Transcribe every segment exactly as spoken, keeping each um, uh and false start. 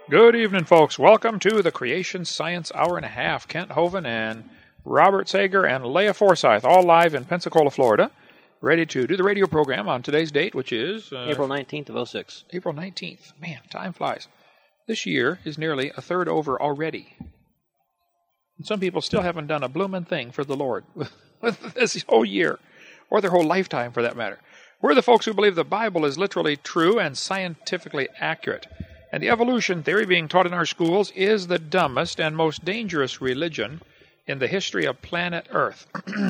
Good evening, folks. Welcome to the Creation Science Hour and a Half. Kent Hovind and Robert Sager and Leah Forsyth, all live in Pensacola, Florida, ready to do the radio program on today's date, which is... Uh, April nineteenth of oh six. April nineteenth. Man, time flies. This year is nearly a third over already. And some people still haven't done a bloomin' thing for the Lord with this whole year, or their whole lifetime for that matter. We're the folks who believe the Bible is literally true and scientifically accurate. And the evolution theory being taught in our schools is the dumbest and most dangerous religion in the history of planet Earth.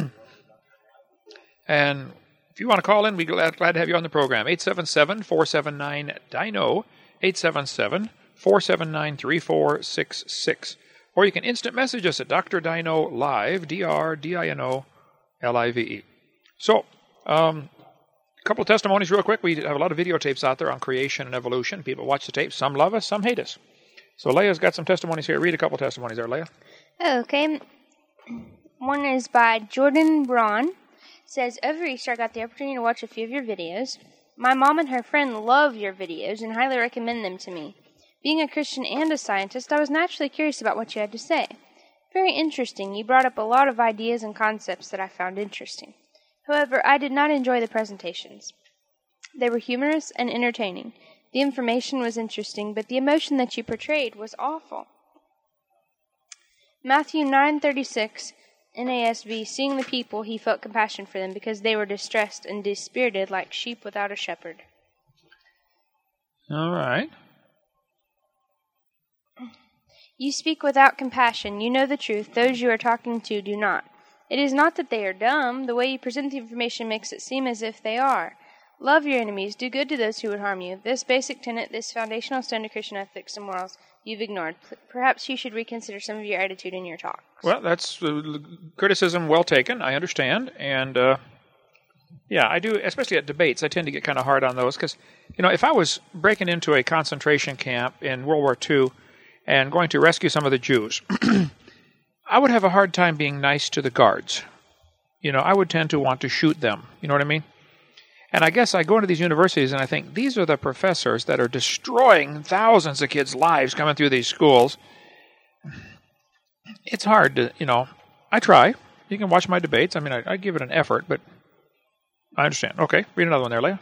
And if you want to call in, we're glad, glad to have you on the program. eight seven seven, four seven nine, D I N O, eight seven seven, four seven nine, three four six six. Or you can instant message us at Doctor Dino Live, D R D I N O L I V E. So, um... a couple of testimonies real quick. We have a lot of videotapes out there on creation and evolution. People watch the tapes. Some love us, some hate us. So Leah's got some testimonies here. Read a couple of testimonies there, Leah. Okay. One is by Jordan Braun. Says, over Easter I got the opportunity to watch a few of your videos. My mom and her friend love your videos and highly recommend them to me. Being a Christian and a scientist, I was naturally curious about what you had to say. Very interesting. You brought up a lot of ideas and concepts that I found interesting. However, I did not enjoy the presentations. They were humorous and entertaining. The information was interesting, but the emotion that you portrayed was awful. Matthew nine thirty-six, N A S B, seeing the people, he felt compassion for them because they were distressed and dispirited like sheep without a shepherd. All right. You speak without compassion. You know the truth. Those you are talking to do not. It is not that they are dumb. The way you present the information makes it seem as if they are. Love your enemies. Do good to those who would harm you. This basic tenet, this foundational stone to Christian ethics and morals, you've ignored. P- perhaps you should reconsider some of your attitude in your talks. Well, that's uh, criticism well taken. I understand. And, uh, yeah, I do, especially at debates, I tend to get kind of hard on those. Because, you know, if I was breaking into a concentration camp in World War Two and going to rescue some of the Jews... I would have a hard time being nice to the guards. You know, I would tend to want to shoot them. You know what I mean? And I guess I go into these universities and I think, these are the professors that are destroying thousands of kids' lives coming through these schools. It's hard to, you know, I try. You can watch my debates. I mean, I, I give it an effort, but I understand. Okay, read another one there, Leah.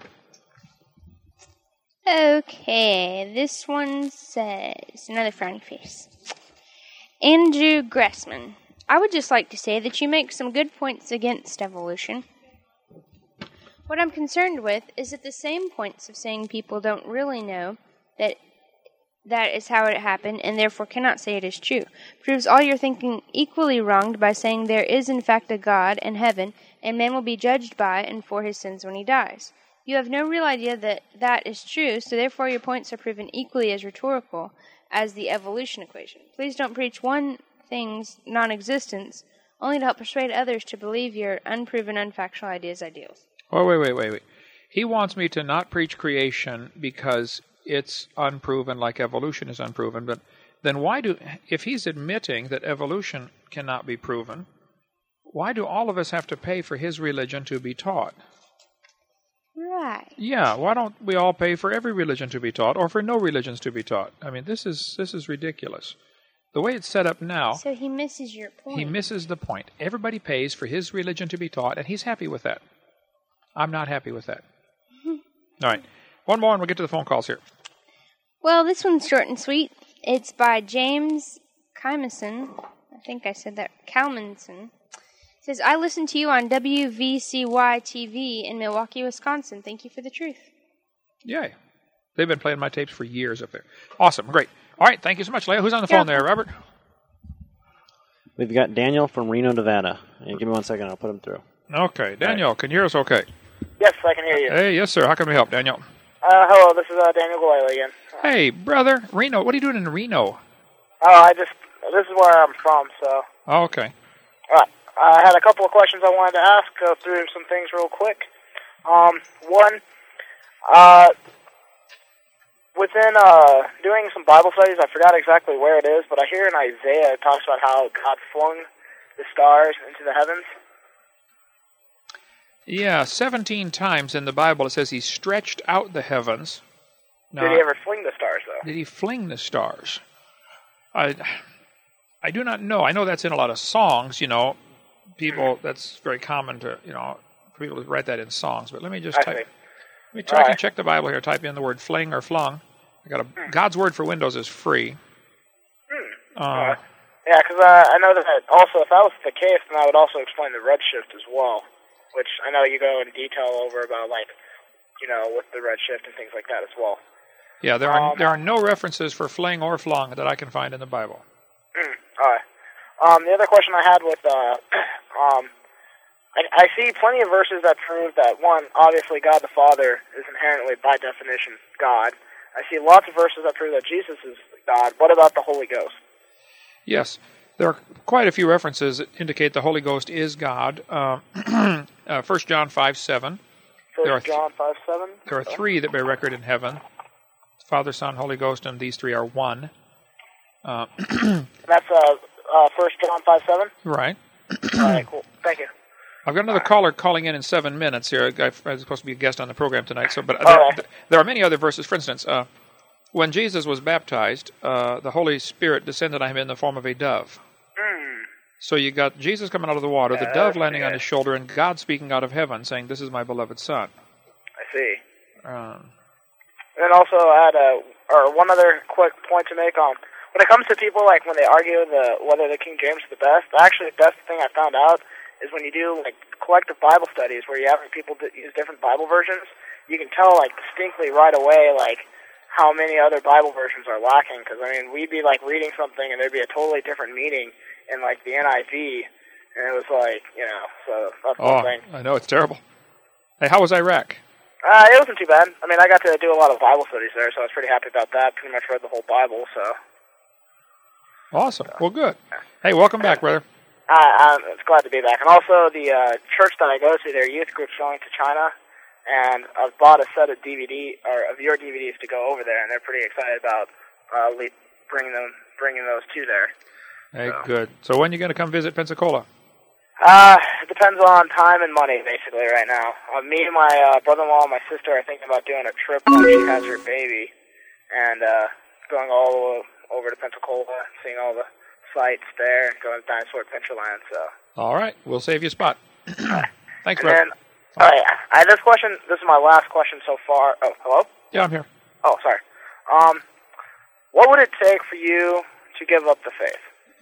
Okay, this one says, another frowny face. Andrew Gressman. I would just like to say that you make some good points against evolution. What I'm concerned with is that the same points of saying people don't really know that that is how it happened and therefore cannot say it is true proves all your thinking equally wronged by saying there is in fact a God and heaven and man will be judged by and for his sins when he dies. You have no real idea that that is true, so therefore your points are proven equally as rhetorical as the evolution equation. Please don't preach one thing's non-existence only to help persuade others to believe your unproven, unfactual ideas ideals. Oh, wait, wait, wait, wait. He wants me to not preach creation because it's unproven like evolution is unproven, but then why do, if he's admitting that evolution cannot be proven, why do all of us have to pay for his religion to be taught? Right. Yeah, why don't we all pay for every religion to be taught, or for no religions to be taught? I mean, this is this is ridiculous. The way it's set up now... So he misses your point. He misses the point. Everybody pays for his religion to be taught, and he's happy with that. I'm not happy with that. All right, one more and we'll get to the phone calls here. Well, this one's short and sweet. It's by James Kymason. I think I said that. Kalmanson. Says, I listen to you on W V C Y T V in Milwaukee, Wisconsin. Thank you for the truth. Yay. They've been playing my tapes for years up there. Awesome. Great. All right. Thank you so much, Leah. Who's on the phone yeah. there, Robert? We've got Daniel from Reno, Nevada. And give me one second. I'll put him through. Okay. Daniel, right. Can you hear us okay? Yes, I can hear you. Hey, yes, sir. How can we help, Daniel? Uh, hello. This is uh, Daniel Galila again. Hey, brother. Reno. What are you doing in Reno? Oh, I just... This is where I'm from, so... Oh, okay. All right. I had a couple of questions I wanted to ask, go through some things real quick. Um, one, uh, within uh, doing some Bible studies, I forgot exactly where it is, but I hear in Isaiah it talks about how God flung the stars into the heavens. Yeah, seventeen times in the Bible it says he stretched out the heavens. Now, did he ever fling the stars, though? did he fling the stars? I, I do not know. I know that's in a lot of songs, you know. People, that's very common to, you know, for people to write that in songs. But let me just I type. see. Let me try All to right. check the Bible here. Type in the word fling or flung. I got a God's word for Windows is free. Hmm. Uh, Yeah, because uh, I know that also, if that was the case, then I would also explain the redshift as well, which I know you go in detail over about, like, you know, with the redshift and things like that as well. yeah, there are Um, there are no references for fling or flung that I can find in the Bible. Mm, all right. Um, the other question I had with, uh, um, I, I see plenty of verses that prove that, one, obviously God the Father is inherently, by definition, God. I see lots of verses that prove that Jesus is God. What about the Holy Ghost? Yes, there are quite a few references that indicate the Holy Ghost is God. Uh, uh, First John five seven. There are First th- John five seven. There are three that bear record in heaven: Father, Son, Holy Ghost, and these three are one. Uh, That's uh, uh, First John five seven. right. All right, cool. Thank you. I've got another caller calling in in seven minutes here. I was supposed to be a guest on the program tonight, so but All there, right. there are many other verses. For instance, uh, when Jesus was baptized, uh, the Holy Spirit descended on him in the form of a dove. Hmm. So you got Jesus coming out of the water, the Yeah, dove that's landing on good. his shoulder, and God speaking out of heaven, saying, "This is my beloved Son." I see. Um, And then also I had a, or one other quick point to make on, when it comes to people, like, when they argue the whether the King James is the best, actually the best thing I found out is when you do, like, collective Bible studies where you have people that use different Bible versions, you can tell, like, distinctly right away, like, how many other Bible versions are lacking. Because, I mean, we'd be, like, reading something and there'd be a totally different meaning in, like, the N I V, and it was like, you know, so that's oh, one thing. I know, it's terrible. Hey, how was Iraq? Uh, it wasn't too bad. I mean, I got to do a lot of Bible studies there, so I was pretty happy about that. Pretty much read the whole Bible, so. Awesome. Well, good. Hey, welcome back, brother. I, I'm it's glad to be back. And also, the uh, church that I go to, their youth group's going to China, and I've bought a set of D V D, or of your D V Ds to go over there, and they're pretty excited about uh, le- bringing them, bringing those to there. Hey, So. good. So when are you going to come visit Pensacola? Uh, it depends on time and money, basically, right now. Uh, me and my uh, brother-in-law and my sister are thinking about doing a trip when she has her baby, and uh, going all the way over to Pensacola, seeing all the sights there, going to Dinosaur Adventureland, so. All right. We'll save you a spot. Thanks, And brother. then, all right, I had this question. This is my last question so far. Oh, hello? Yeah, I'm here. Oh, sorry. Um, what would it take for you to give up the faith?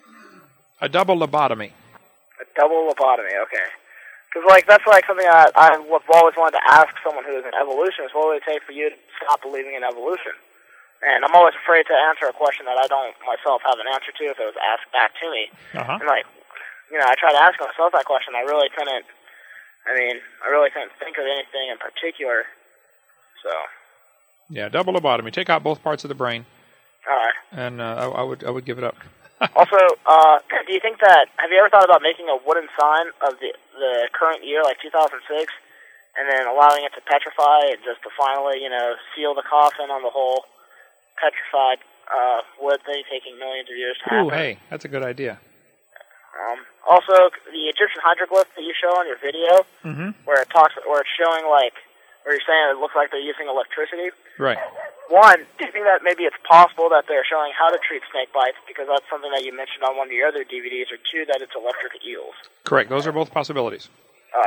A double lobotomy. A double lobotomy, okay. Because, like, that's, like, something I, I've always wanted to ask someone who is an evolutionist. What would it take for you to stop believing in evolution? And I'm always afraid to answer a question that I don't myself have an answer to if it was asked back to me. Uh-huh. And, like, you know, I tried to ask myself that question. I really couldn't, I mean, I really couldn't think of anything in particular. So, Yeah, double lobotomy. Take out both parts of the brain, all right. and uh, I, I would I would give it up. Also, uh, do you think that, have you ever thought about making a wooden sign of the the current year, like two thousand six, and then allowing it to petrify and just to finally, you know, seal the coffin on the whole petrified uh, wood thing, taking millions of years to happen? Ooh, hey, that's a good idea. Um, also, the Egyptian hieroglyph that you show on your video, Mm-hmm. where it talks, where it's showing, like, where you're saying it looks like they're using electricity. Right. One, do you think that maybe it's possible that they're showing how to treat snake bites, because that's something that you mentioned on one of your other D V Ds, or two, that it's electric eels? Correct. Those are both possibilities. Uh,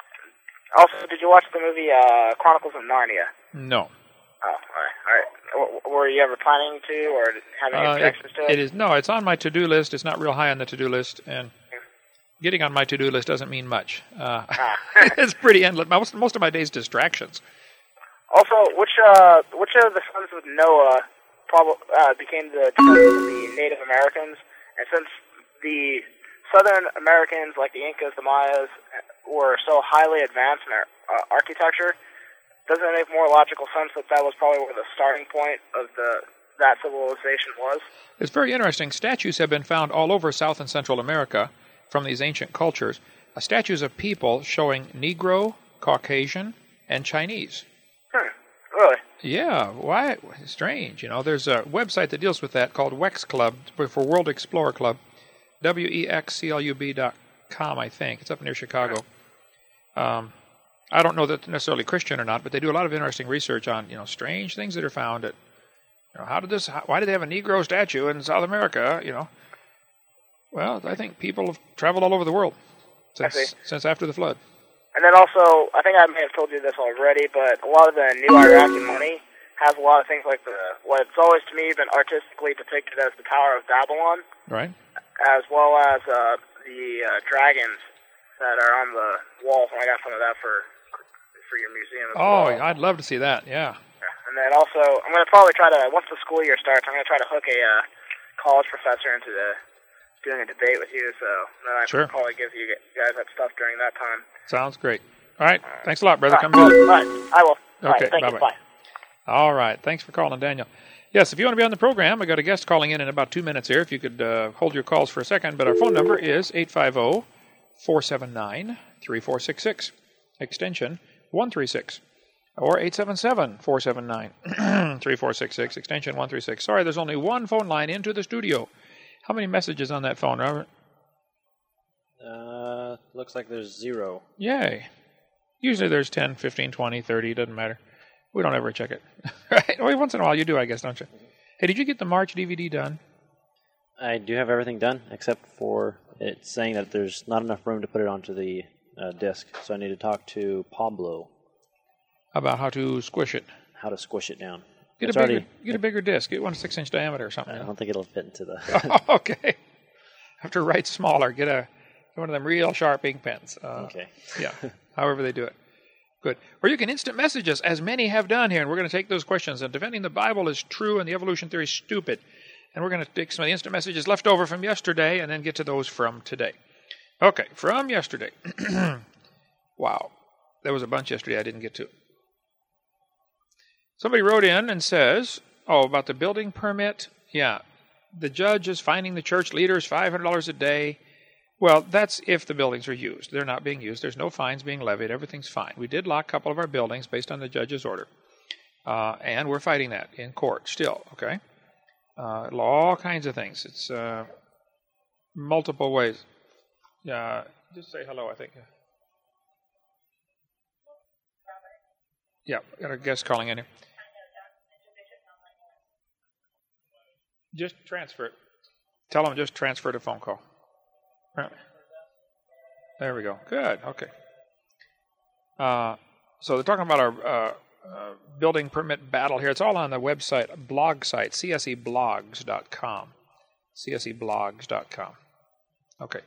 also, did you watch the movie uh, Chronicles of Narnia? No. Oh, all right, all right. W- were you ever planning to, or have any Uh, it, objections to it? it is no. It's on my to-do list. It's not real high on the to-do list, and getting on my to-do list doesn't mean much. Uh, Ah. it's pretty endless. Most most of my days distractions. Also, which uh, which of the sons of Noah prob- uh, became the descendants of the Native Americans? And since the Southern Americans, like the Incas, the Mayas, were so highly advanced in our, uh, architecture, doesn't it make more logical sense that that was probably where the starting point of the that civilization was? It's very interesting. Statues have been found all over South and Central America from these ancient cultures. Uh, statues of people showing Negro, Caucasian, and Chinese. Hmm. Really? Yeah, why? Strange. You know, there's a website that deals with that called Wex Club for World Explorer Club, W E X C L U B dot com, I think. It's up near Chicago. Um, I don't know that they're necessarily Christian or not, but they do a lot of interesting research on, you know, strange things that are found at You know, how did this? How, why did they have a Negro statue in South America? You know. Well, I think people have traveled all over the world since since after the flood. And then also, I think I may have told you this already, but a lot of the new Iraqi money has a lot of things like the what's always to me been artistically depicted as the Tower of Babylon, Right. as well as uh, the uh, dragons that are on the walls. And I got some of that for for your museum. As Oh, well. I'd love to see that. Yeah. And then also, I'm going to probably try to, once the school year starts, I'm going to try to hook a uh, college professor into the, doing a debate with you, so then I Sure. can probably give you guys that stuff during that time. Sounds great. All right. Thanks a lot, brother. All Come right. back. All right. I will. All Okay, right. Thank bye-bye. you. Bye. All right. Thanks for calling, Daniel. Yes, if you want to be on the program, we got a guest calling in in about two minutes here. If you could uh, hold your calls for a second. But our phone number is eight five zero, four seven nine, three four six six, extension one three six, or eight seven seven, four seven nine, three four six six, extension one three six. Sorry, there's only one phone line into the studio. How many messages on that phone, Robert? Uh, looks like there's zero. Yay. Usually there's ten, fifteen, twenty, thirty, doesn't matter. We don't ever check it. Right? Well, once in a while you do, I guess, don't you? Hey, did you get the March D V D done? I do have everything done except for it saying that there's not enough room to put it onto the uh, disc, so I need to talk to Pablo About how to squish it. how to squish it down. Get It's a bigger, already- get a bigger disc. Get one six inch diameter or something. I don't think it'll fit into the. Oh, okay. Have to write smaller. Get a get one of them real sharp ink pens. Uh, Okay. Yeah. However they do it. Good. Or you can instant message us, as many have done here, and we're going to take those questions. And defending the Bible is true and the evolution theory is stupid. And we're going to take some of the instant messages left over from yesterday and then get to those from today. Okay, from yesterday. Wow. There was a bunch yesterday I didn't get to. Somebody wrote in and says, oh, about the building permit. Yeah, the judge is fining the church leaders five hundred dollars a day. Well, that's if the buildings are used. They're not being used. There's no fines being levied. Everything's fine. We did lock a couple of our buildings based on the judge's order. Uh, and we're fighting that in court still, okay? Uh, all kinds of things. It's uh, multiple ways. Uh, just say hello, I think. Yeah, got a guest calling in here. Just transfer it. Tell them just transfer the phone call. Right. There we go. Good. Okay. Uh, so they're talking about our uh, uh, building permit battle here. It's all on the website, blog site, c s e blogs dot com. c s e blogs dot com. Okay.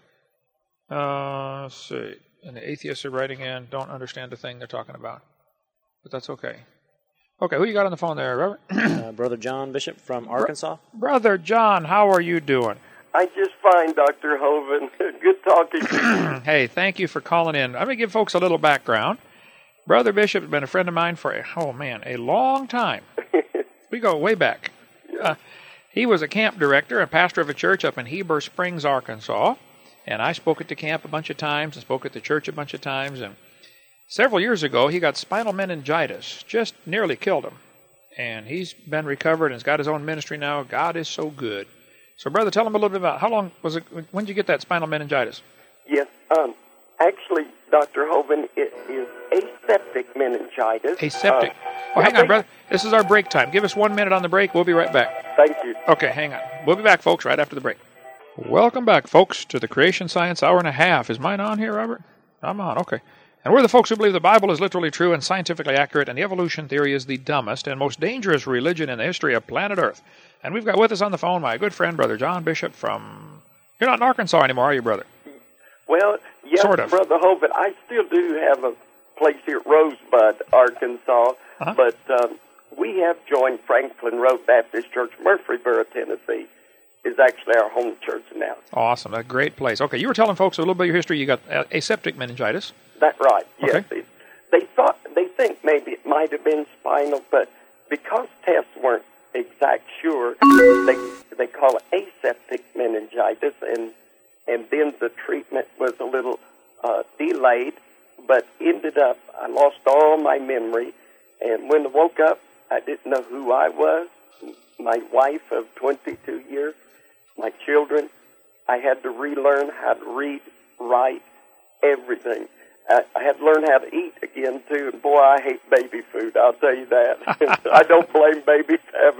Uh, let's see. And the atheists are writing in, don't understand a thing they're talking about. But that's okay. Okay, who you got on the phone there, Robert? uh, Brother John Bishop from Arkansas. Brother John, how are you doing? I just fine, Doctor Hovind. Good talking to you. Hey, thank you for calling in. I'm going to give folks a little background. Brother Bishop has been a friend of mine for, a, oh man, a long time. We go way back. Uh, he was a camp director, a pastor of a church up in Heber Springs, Arkansas. And I spoke at the camp a bunch of times and spoke at the church a bunch of times. And several years ago, he got spinal meningitis, just nearly killed him. And he's been recovered and has got his own ministry now. God is so good. So, brother, tell him a little bit about how long was it, when did you get that spinal meningitis? Yes, um, actually, Doctor Hovind, it is aseptic meningitis. Aseptic. Uh, oh, hang I on, brother. This is our break time. Give us one minute on the break. We'll be right back. Thank you. Okay, hang on. We'll be back, folks, right after the break. Welcome back, folks, to the Creation Science Hour and a Half. Is mine on here, Robert? I'm on, okay. And we're the folks who believe the Bible is literally true and scientifically accurate, and the evolution theory is the dumbest and most dangerous religion in the history of planet Earth. And we've got with us on the phone my good friend, Brother John Bishop from... You're not in Arkansas anymore, are you, brother? Well, yes, Sort of. Brother Hovind, I still do have a place here at Rosebud, Arkansas, Uh-huh. but um, we have joined Franklin Road Baptist Church, Murfreesboro, Tennessee, is actually our home church now. Awesome. A great place. Okay, you were telling folks a little bit of your history. You got uh, aseptic meningitis. That's right, yes. Okay. They, they thought, they think maybe it might have been spinal, but because tests weren't exact sure, they they call it aseptic meningitis, and and then the treatment was a little uh, delayed, but ended up, I lost all my memory, and when I woke up, I didn't know who I was, my wife of twenty-two years, my children. I had to relearn how to read, write, everything. I, I had to learn how to eat again, too, and boy, I hate baby food, I'll tell you that. I don't blame babies for having a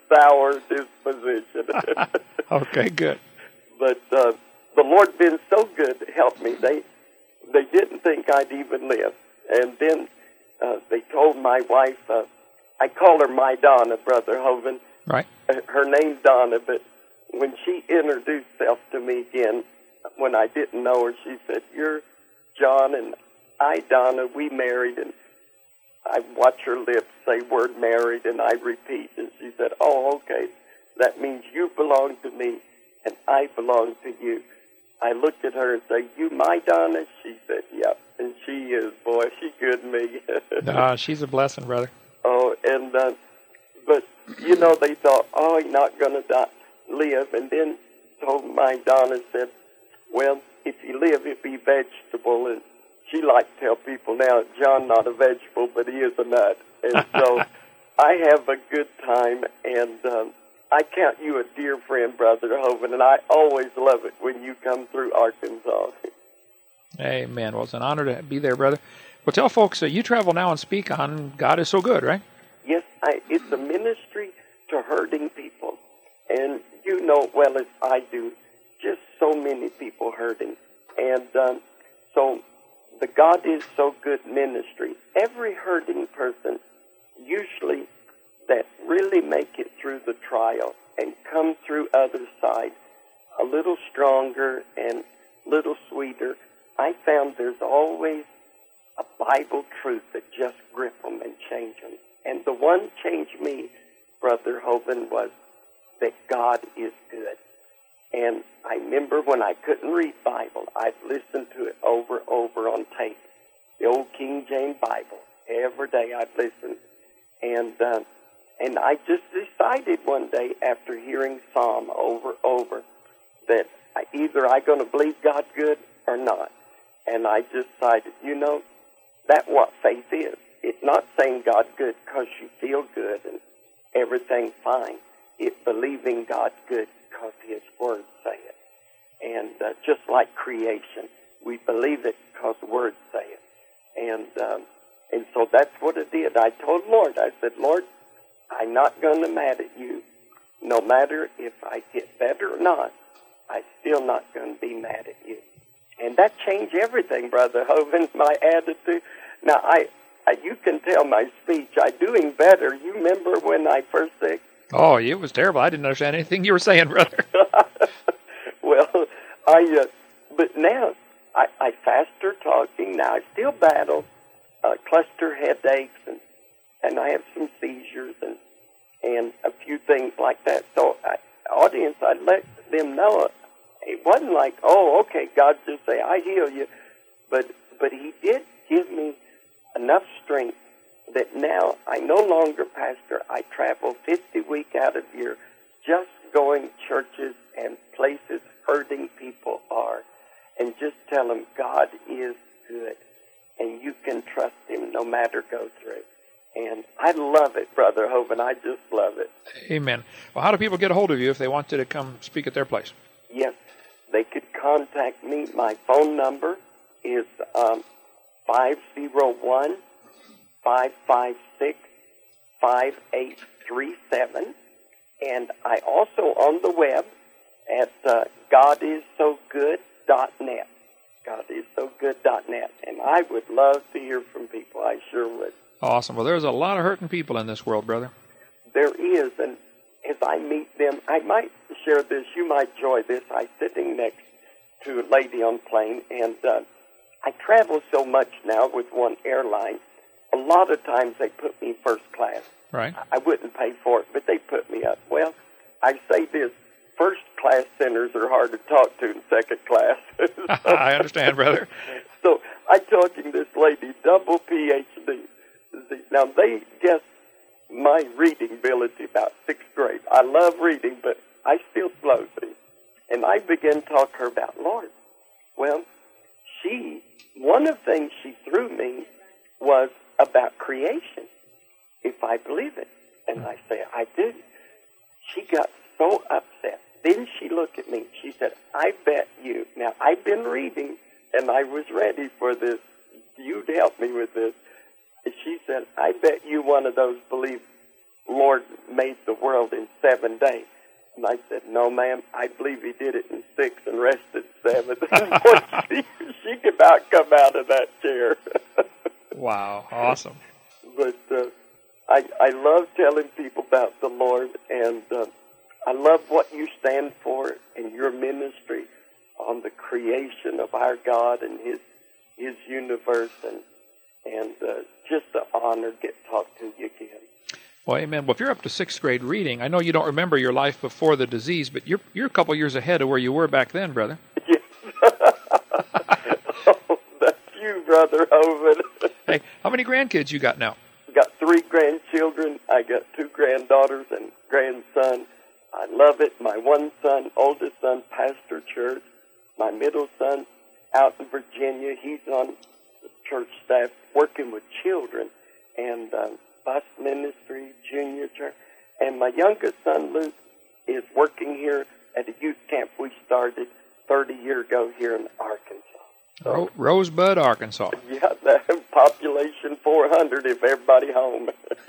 sour disposition. Okay, good. But uh, the Lord been so good to help me. They they didn't think I'd even live. And then uh, they told my wife, uh, I call her my Donna, Brother Hovind. Right. Her name's Donna, but when she introduced herself to me again, when I didn't know her, she said, "You're John, and I, Donna, we married." And I watch her lips say word married, and I repeat, and she said, "Oh, okay, that means you belong to me, and I belong to you." I looked at her and said, "You my Donna?" She said, "Yep." And she is, boy, she good to me. Ah, she's a blessing, brother. Oh, and, uh, but, you know, they thought, oh, he's not going to die, live. And then told my Donna, said, well, if you live, he'll be vegetable. And she likes to tell people now, John not a vegetable, but he is a nut. And so I have a good time, and um, I count you a dear friend, Brother Hovind, and I always love it when you come through Arkansas. Amen. Well, it's an honor to be there, brother. Well, tell folks that you travel now and speak on God is So Good, right? Yes, I, it's a ministry to hurting people. And you know well as I do, just so many people hurting. And um, so the God is So Good ministry, every hurting person, usually that really make it through the trial and come through other side a little stronger and a little sweeter, I found there's always a Bible truth that just grip them and change them. And the one changed me, Brother Hovind, was that God is good. And I remember when I couldn't read Bible, I'd listen to it over and over on tape. The old King James Bible. Every day I'd listen. And uh, and I just decided one day after hearing Psalm over and over that I, either I'm going to believe God's good or not. And I just decided, you know, that's what faith is. It's not saying God's good because you feel good and everything's fine. It's believing God's good because His words say it. And uh, just like creation, we believe it because the words say it. And um, and so that's what it did. I told Lord, I said, Lord, I'm not going to mad at you. No matter if I get better or not, I'm still not going to be mad at you. And that changed everything, Brother Hovind, my attitude. Now, I, I you can tell my speech. I'm doing better. You remember when I first said... Oh, it was terrible. I didn't understand anything you were saying, brother. Well, I... Uh, but now, I, I faster talking. Now, I still battle uh, cluster headaches, and, and I have some seizures and, and a few things like that. So, I, audience, I let them know... It wasn't like, oh, okay, God just say, I heal you. But but He did give me enough strength that now I no longer pastor. I travel fifty weeks out of year just going churches and places hurting people are and just tell them God is good and you can trust Him no matter go through. And I love it, Brother Hovind. I just love it. Amen. Well, how do people get a hold of you if they wanted to come speak at their place? Yes. They could contact me. My phone number is um, five oh one, five five six, five eight three seven. And I also on the web at uh, God is so good dot net. God is so good dot net. And I would love to hear from people. I sure would. Awesome. Well, there's a lot of hurting people in this world, brother. There is. And as I meet them, I might share this. You might enjoy this. I'm sitting next to a lady on plane, and uh, I travel so much now with one airline. A lot of times they put me first class. Right. I wouldn't pay for it, but they put me up. Well, I say this. First class sinners are hard to talk to in second class. so, I understand, brother. So I'm talking to this lady, double P H D. Now, they guess my reading ability about sixth grade. I love reading, but I still slow things. And I began to talk to her about Lord. Well, she, one of the things she threw me was about creation, if I believe it. And I say, I do. She got so upset. Then she looked at me. She said, I bet you. Now, I've been reading, and I was ready for this. You'd help me with this. And she said, I bet you one of those believe Lord made the world in seven days. And I said, no, ma'am, I believe he did it in six and rested seven. Boy, she, she could not come out of that chair. Wow, awesome. But uh, I, I love telling people about the Lord, and uh, I love what you stand for in your ministry on the creation of our God and His His universe, and and uh, just an honor to get talked to you again. Well, amen. Well, if you're up to sixth grade reading, I know you don't remember your life before the disease, but you're you're a couple years ahead of where you were back then, brother. Yes. Oh, that's you, Brother Hovind. Hey, how many grandkids you got now? Got three grandchildren. I got two granddaughters and grandson. I love it. My one son, oldest son, pastor church. My middle son, out in Virginia. He's on the church staff working with children and um, bus ministry, junior church. And my youngest son, Luke, is working here at a youth camp we started thirty years ago here in Arkansas. So, Ro- Rosebud, Arkansas. yeah, that population four hundred if everybody home.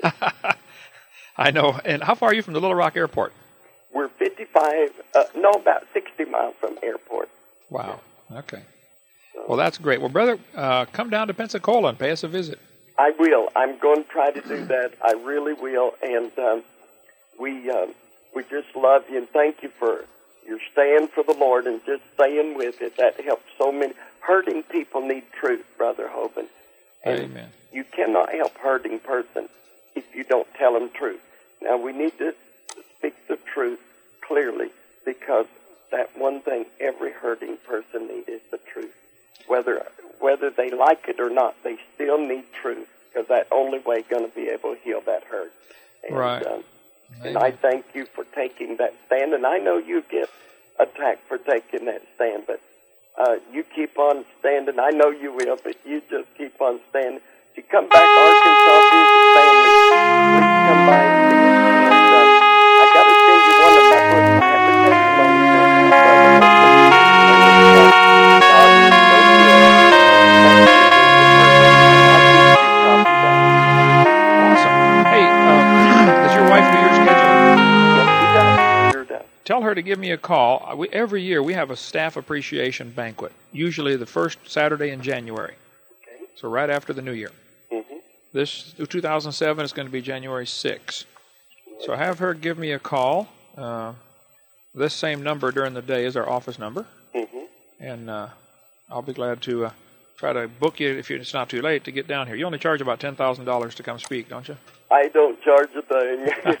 I know. And how far are you from the Little Rock Airport? We're fifty-five, uh, no, about sixty miles from airport. Wow. Okay. Well, that's great. Well, brother, uh, come down to Pensacola and pay us a visit. I will. I'm going to try to do that. I really will. And um, we um, we just love you and thank you for your stand for the Lord and just staying with it. That helps so many. Hurting people need truth, Brother Hovind. And Amen. you cannot help hurting person if you don't tell them truth. Now, we need to speak the truth clearly, because that one thing every hurting person needs is the truth. Whether whether they like it or not, they still need truth, because that only way going to be able to heal that hurt. And, Right. Um, and I thank you for taking that stand, and I know you get attacked for taking that stand, but uh, you keep on standing. I know you will, but you just keep on standing. If you come back to Arkansas, visit family, please come by and see us. And uh, I got to send you one of my books. I have the testimony Awesome. Hey, um, does your wife do your schedule? Yes, she does. Sure does. Tell her to give me a call. Uh, We, every year we have a staff appreciation banquet, usually the first Saturday in January. Okay. So right after the new year. Mm-hmm. This two thousand seven is going to be January sixth. So have her give me a call. Uh, this same number during the day is our office number. Mm-hmm. And uh, I'll be glad to uh, try to book you if it's not too late to get down here. You only charge about ten thousand dollars to come speak, don't you? I don't charge a thing.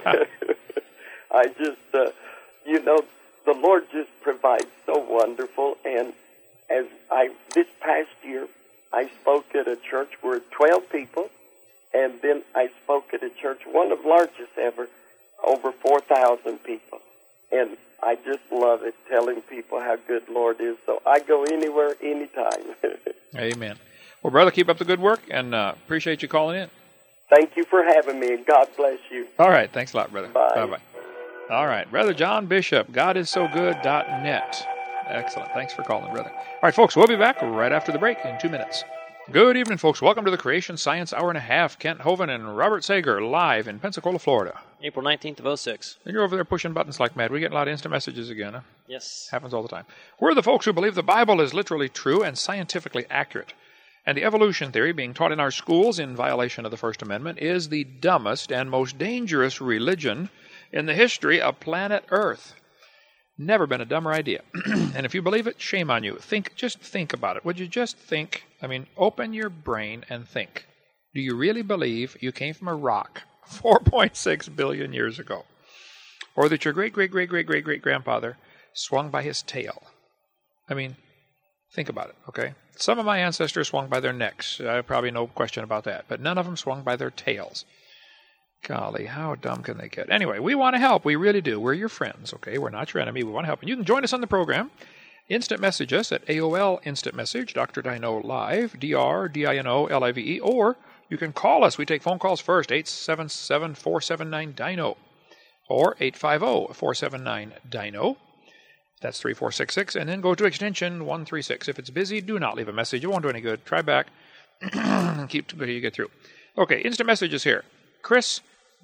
I just, uh, you know, the Lord just provides so wonderful. And as I, this past year, I spoke at a church where twelve people, and then I spoke at a church, one of the largest ever, over four thousand people. And I just love it, telling people how good Lord is. So I go anywhere, anytime. Amen. Well, brother, keep up the good work, and uh, appreciate you calling in. Thank you for having me, and God bless you. All right. Thanks a lot, brother. Bye. Bye-bye. All right. Brother John Bishop, God is so good dot net. Excellent. Thanks for calling, brother. All right, folks, we'll be back right after the break in two minutes. Good evening, folks. Welcome to the Creation Science Hour and a Half. Kent Hovind and Robert Sager live in Pensacola, Florida. April nineteenth of oh six. And you're over there pushing buttons like mad. We get a lot of instant messages again, huh? Yes. Happens all the time. We're the folks who believe the Bible is literally true and scientifically accurate. And the evolution theory being taught in our schools in violation of the First Amendment is the dumbest and most dangerous religion in the history of planet Earth. Never been a dumber idea. And if you believe it, shame on you. Think, just think about it. Would you just think? I mean, open your brain and think. Do you really believe you came from a rock four point six billion years ago? Or that your great-great-great-great-great-great-grandfather swung by his tail? I mean, think about it, okay? Some of my ancestors swung by their necks. Uh, probably no question about that. But none of them swung by their tails. Golly, how dumb can they get? Anyway, we want to help. We really do. We're your friends, okay? We're not your enemy. We want to help. And you can join us on the program. Instant message us at A O L Instant Message, Doctor Dino Live, D R D I N O L I V E, or you can call us. We take phone calls first, eight seven seven, four seven nine, D I N O, or eight five zero, four seven nine, D I N O. That's three four six six, and then go to extension one three six. If it's busy, do not leave a message. It won't do any good. Try back and keep until you get through. Okay, instant messages here. Chris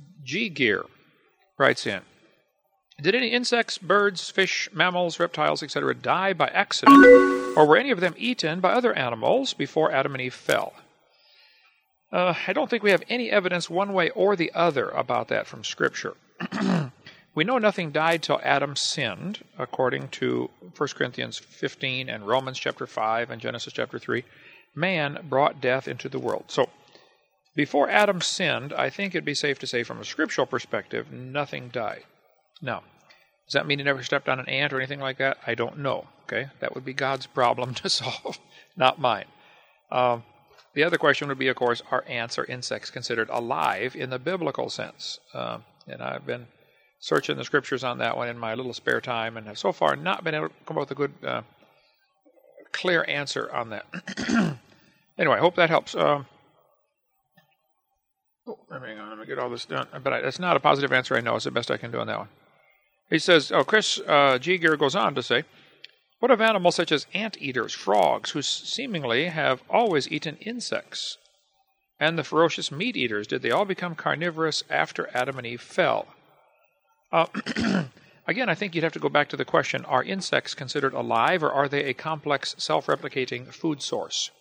G. Gear writes in, did any insects, birds, fish, mammals, reptiles, et cetera die by accident, or were any of them eaten by other animals before Adam and Eve fell? Uh, I don't think we have any evidence one way or the other about that from Scripture. We know nothing died till Adam sinned, according to First Corinthians fifteen and Romans chapter five and Genesis chapter three. Man brought death into the world. So, before Adam sinned, I think it'd be safe to say from a scriptural perspective, nothing died. Now, does that mean he never stepped on an ant or anything like that? I don't know. Okay, that would be God's problem to solve, not mine. Um, the other question would be, of course, are ants or insects considered alive in the biblical sense? Um, and I've been searching the scriptures on that one in my little spare time, and have so far not been able to come up with a good, uh, clear answer on that. Anyway, I hope that helps. Um, oh, hang on, let me get all this done. But I, that's not a positive answer, I know. It's the best I can do on that one. He says, oh, Chris uh, G. Gear goes on to say, what of animals such as anteaters, frogs, who seemingly have always eaten insects? And the ferocious meat eaters, did they all become carnivorous after Adam and Eve fell? Uh, again, I think you'd have to go back to the question, are insects considered alive, or are they a complex, self-replicating food source?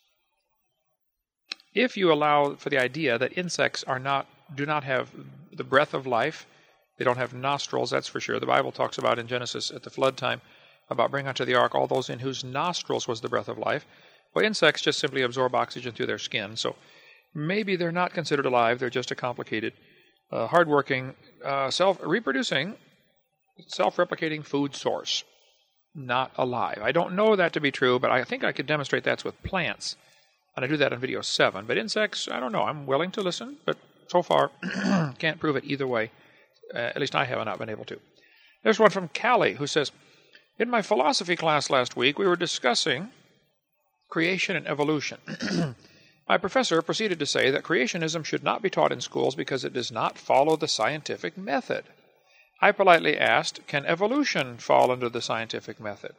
If you allow for the idea that insects are not, do not have the breath of life, they don't have nostrils, that's for sure. The Bible talks about in Genesis at the flood time about bringing unto the ark all those in whose nostrils was the breath of life. Well, insects just simply absorb oxygen through their skin, so maybe they're not considered alive. They're just a complicated, uh, hardworking, uh, self-reproducing, self-replicating food source, not alive. I don't know that to be true, but I think I could demonstrate that's with plants, and I do that in video seven. But insects, I don't know. I'm willing to listen, but so far can't prove it either way. Uh, at least I have not been able to. There's one from Callie who says, in my philosophy class last week, we were discussing creation and evolution. My professor proceeded to say that creationism should not be taught in schools because it does not follow the scientific method. I politely asked, can evolution fall under the scientific method?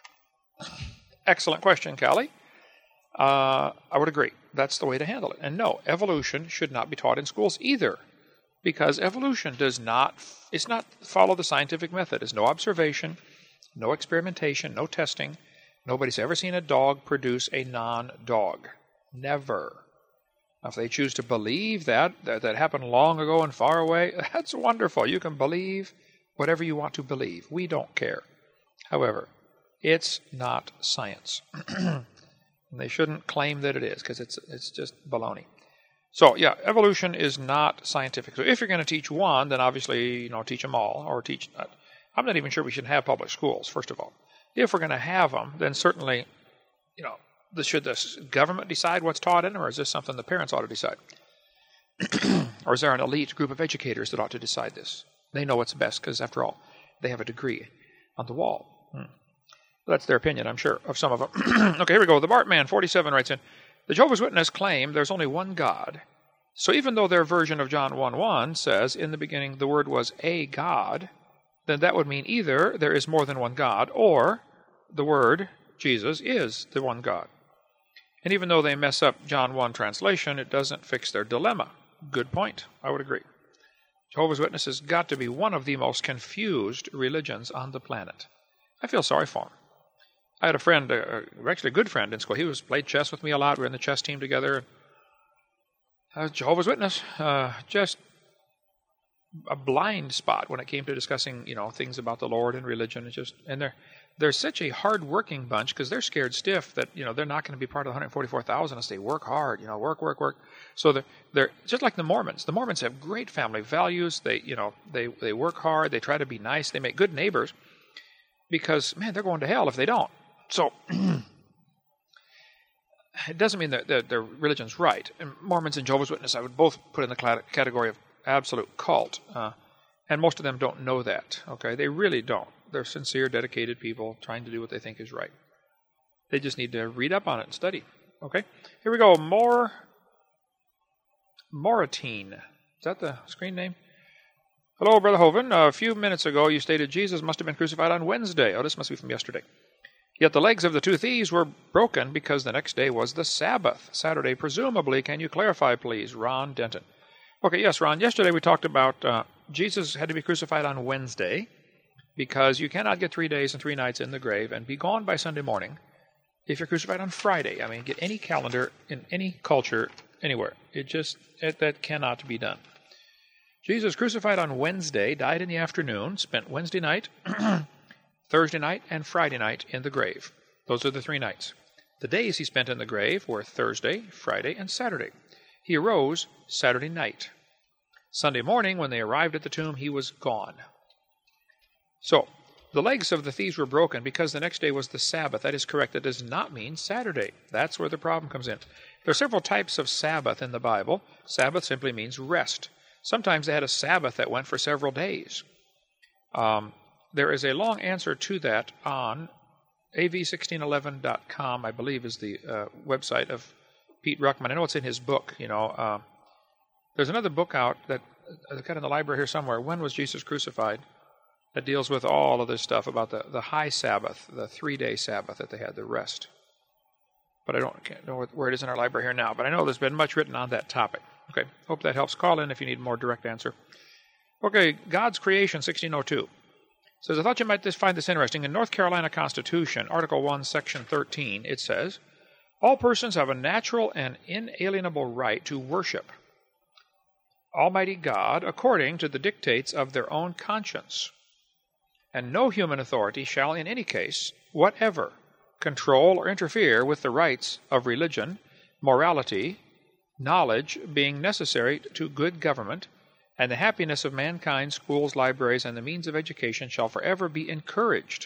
Excellent question, Callie. Uh, I would agree. That's the way to handle it. And no, evolution should not be taught in schools either, because evolution does not, it's not follow the scientific method. There's no observation, no experimentation, no testing. Nobody's ever seen a dog produce a non-dog. Never. Now, if they choose to believe that, that, that happened long ago and far away, that's wonderful. You can believe whatever you want to believe. We don't care. However, it's not science. They shouldn't claim that it is, because it's it's just baloney. So, yeah, evolution is not scientific. So if you're going to teach one, then obviously, you know, teach them all, or teach... Uh, I'm not even sure we should have public schools, first of all. If we're going to have them, then certainly, you know, the, should the government decide what's taught in them, or is this something the parents ought to decide? Or is there an elite group of educators that ought to decide this? They know what's best, because after all, they have a degree on the wall. Hmm. That's their opinion, I'm sure, of some of them. Okay, here we go. The Bartman, forty-seven, writes in, the Jehovah's Witnesses claim there's only one God. So even though their version of John one one says, in the beginning the Word was a God, then that would mean either there is more than one God, or the Word, Jesus, is the one God. And even though they mess up John one translation, it doesn't fix their dilemma. Good point. I would agree. Jehovah's Witnesses got to be one of the most confused religions on the planet. I feel sorry for them. I had a friend, uh, actually a good friend in school. He was played chess with me a lot. We were in the chess team together. I was Jehovah's Witness. Uh, just a blind spot when it came to discussing, you know, things about the Lord and religion. It's just, and they're they're such a hard-working bunch because they're scared stiff that, you know, they're not going to be part of the one hundred forty-four thousand unless they work hard. You know, work, work, work. So they're they're just like the Mormons. The Mormons have great family values. They, you know, they they work hard. They try to be nice. They make good neighbors because, man, they're going to hell if they don't. So it doesn't mean that, that their religion's right. And Mormons and Jehovah's Witnesses, I would both put in the category of absolute cult. Uh, and most of them don't know that. Okay, they really don't. They're sincere, dedicated people trying to do what they think is right. They just need to read up on it and study. Okay, here we go. More Moratine. Is that the screen name? Hello, Brother Hovind. A few minutes ago, you stated Jesus must have been crucified on Wednesday. Oh, this must be from yesterday. Yet the legs of the two thieves were broken because the next day was the Sabbath. Saturday, presumably. Can you clarify, please? Ron Denton. Okay, yes, Ron. Yesterday we talked about uh, Jesus had to be crucified on Wednesday because you cannot get three days and three nights in the grave and be gone by Sunday morning if you're crucified on Friday. I mean, get any calendar in any culture anywhere. It just, it, that cannot be done. Jesus crucified on Wednesday, died in the afternoon, spent Wednesday night, Thursday night, and Friday night in the grave. Those are the three nights. The days he spent in the grave were Thursday, Friday, and Saturday. He arose Saturday night. Sunday morning, when they arrived at the tomb, he was gone. So, the legs of the thieves were broken because the next day was the Sabbath. That is correct. That does not mean Saturday. That's where the problem comes in. There are several types of Sabbath in the Bible. Sabbath simply means rest. Sometimes they had a Sabbath that went for several days. Um, there is a long answer to that on A V sixteen eleven dot com, I believe, is the uh, website of Pete Ruckman. I know it's in his book. You know, uh, there's another book out that I've got in the library here somewhere. When was Jesus crucified? That deals with all of this stuff about the, the high Sabbath, the three-day Sabbath that they had, the rest. But I don't can't know where it is in our library here now. But I know there's been much written on that topic. Okay, hope that helps. Call in if you need a more direct answer. Okay, God's Creation, sixteen oh two. Says, I thought you might just find this interesting. In North Carolina Constitution, Article one, Section thirteen, it says, all persons have a natural and inalienable right to worship Almighty God according to the dictates of their own conscience. And no human authority shall in any case, whatever, control or interfere with the rights of religion, morality, knowledge being necessary to good government, and the happiness of mankind, schools, libraries, and the means of education shall forever be encouraged.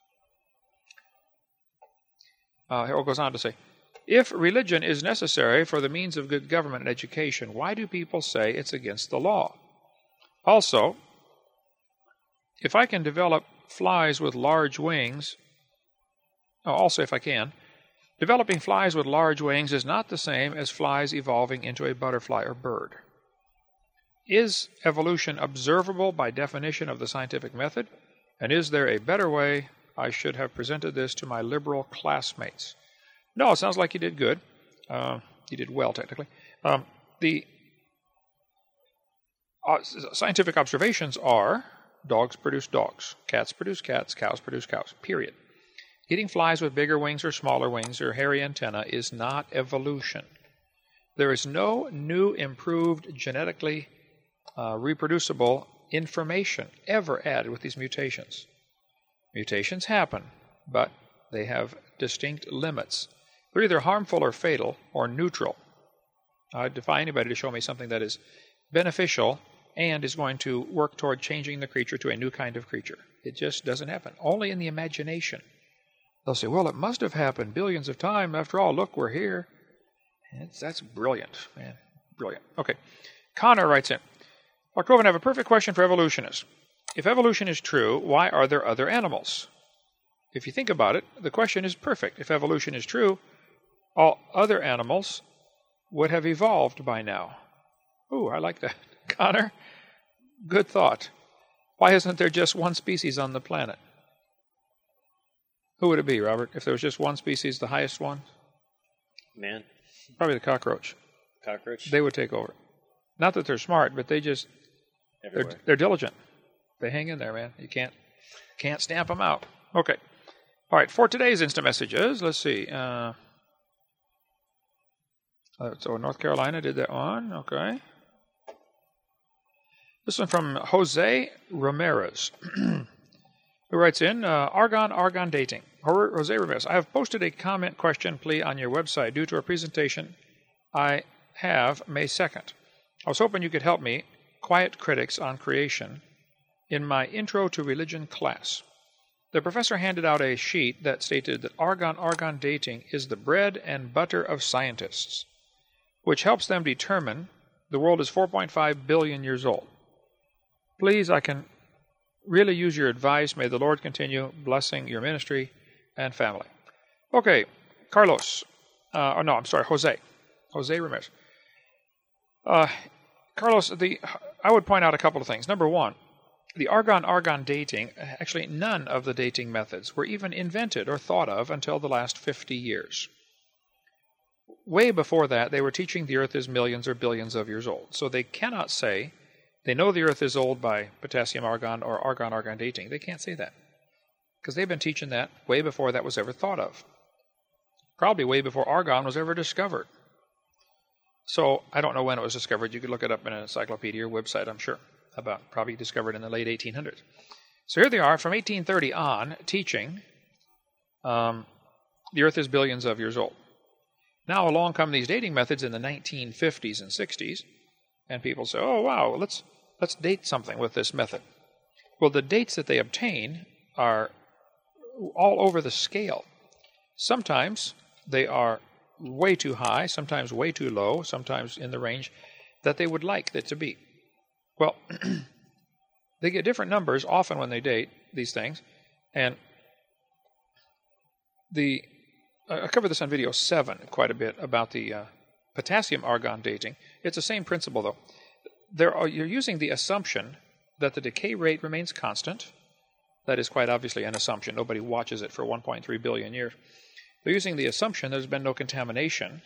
Uh, here it goes on to say, if religion is necessary for the means of good government and education, why do people say it's against the law? Also, if I can develop flies with large wings, oh, also if I can, developing flies with large wings is not the same as flies evolving into a butterfly or bird. Is evolution observable by definition of the scientific method? And is there a better way? I should have presented this to my liberal classmates. No, it sounds like you did good. Uh, you did well, technically. Um, the uh, scientific observations are dogs produce dogs, cats produce cats, cows produce cows, period. Getting flies with bigger wings or smaller wings or hairy antenna is not evolution. There is no new, improved, genetically uh, reproducible information ever added with these mutations. Mutations happen, but they have distinct limits. They're either harmful or fatal or neutral. I defy anybody to show me something that is beneficial and is going to work toward changing the creature to a new kind of creature. It just doesn't happen. Only in the imagination. They'll say, well, it must have happened billions of times. After all, look, we're here. And it's, that's brilliant, man. Brilliant. Okay. Connor writes in, Mark Rovan, I have a perfect question for evolutionists. If evolution is true, why are there other animals? If you think about it, the question is perfect. If evolution is true, all other animals would have evolved by now. Ooh, I like that. Connor, good thought. Why isn't there just one species on the planet? Who would it be, Robert, if there was just one species, the highest one? Man. Probably the cockroach. Cockroach? They would take over. Not that they're smart, but they just, they're, they're diligent. They hang in there, man. You can't can't stamp them out. Okay. All right, for today's Instant Messages, let's see. Uh, so North Carolina did that one. Okay. This one from Jose Ramirez, who writes in, uh, Argon, Argon Dating. Jose Ramirez, I have posted a comment question plea on your website due to a presentation I have May second. I was hoping you could help me, Quiet Critics on Creation, in my Intro to Religion class. The professor handed out a sheet that stated that Argon, Argon Dating is the bread and butter of scientists, which helps them determine the world is four point five billion years old. Please, I can really use your advice. May the Lord continue blessing your ministry and family. Okay, Carlos. Uh, oh, no, I'm sorry, Jose. Jose Ramirez. Uh, Carlos, the I would point out a couple of things. Number one, the argon-argon dating, actually none of the dating methods were even invented or thought of until the last fifty years. way before that, they were teaching the Earth is millions or billions of years old. So they cannot say they know the Earth is old by potassium-argon or argon-argon dating. They can't say that because they've been teaching that way before that was ever thought of. Probably way before argon was ever discovered. So I don't know when it was discovered. You could look it up in an encyclopedia or website, I'm sure, about probably discovered in the late eighteen hundreds. So here they are from eighteen thirty on teaching um, the Earth is billions of years old. Now along come these dating methods in the nineteen fifties and sixties, and people say, oh, wow, let's let's date something with this method. Well, the dates that they obtain are all over the scale. Sometimes they are way too high, sometimes way too low, sometimes in the range that they would like it to be. Well, they get different numbers often when they date these things, and the I covered this on video seven quite a bit about the uh, potassium-argon dating. It's the same principle, though. There are, you're using the assumption that the decay rate remains constant. That is quite obviously an assumption. Nobody watches it for one point three billion years. They're using the assumption there's been no contamination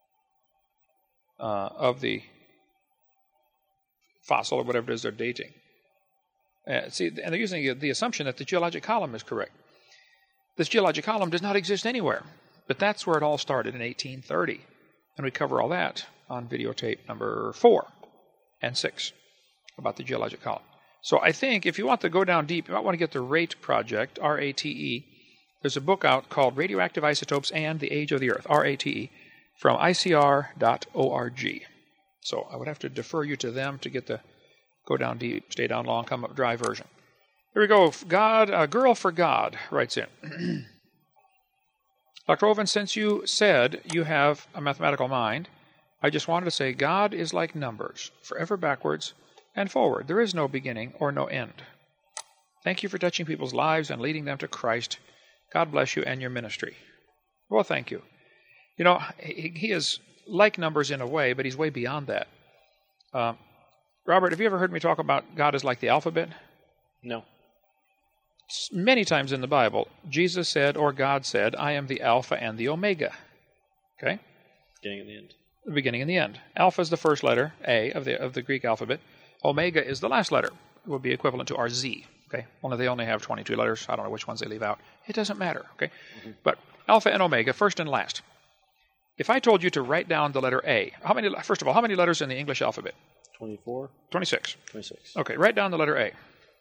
uh, of the fossil or whatever it is they're dating. Uh, see, and they're using the assumption that the geologic column is correct. This geologic column does not exist anywhere, but that's where it all started in eighteen thirty, and we cover all that on videotape number four and six about the geologic column. So I think if you want to go down deep, you might want to get the RATE project, R A T E. There's a book out called Radioactive Isotopes and the Age of the Earth, R A T E, from I C R dot org. So I would have to defer you to them to get the go down deep, stay down long, come up dry version. Here we go. God, a girl for God writes in. Doctor Oven, since you said you have a mathematical mind, I just wanted to say God is like numbers, forever backwards and forward. There is no beginning or no end. Thank you for touching people's lives and leading them to Christ. God bless you and your ministry. Well, thank you. You know, he, he is like numbers in a way, but he's way beyond that. Uh, Robert, have you ever heard me talk about God is like the alphabet? No. Many times in the Bible, Jesus said, or God said, I am the Alpha and the Omega. Okay? Beginning and the end. The beginning and the end. Alpha is the first letter, A, of the of the Greek alphabet. Omega is the last letter. It would be equivalent to our Z. Okay? Only they only have twenty-two letters. I don't know which ones they leave out. It doesn't matter. Okay? Mm-hmm. But Alpha and Omega, first and last. If I told you to write down the letter A, how many? First of all, how many letters in the English alphabet? twenty-four. twenty-six. twenty-six. Okay, write down the letter A.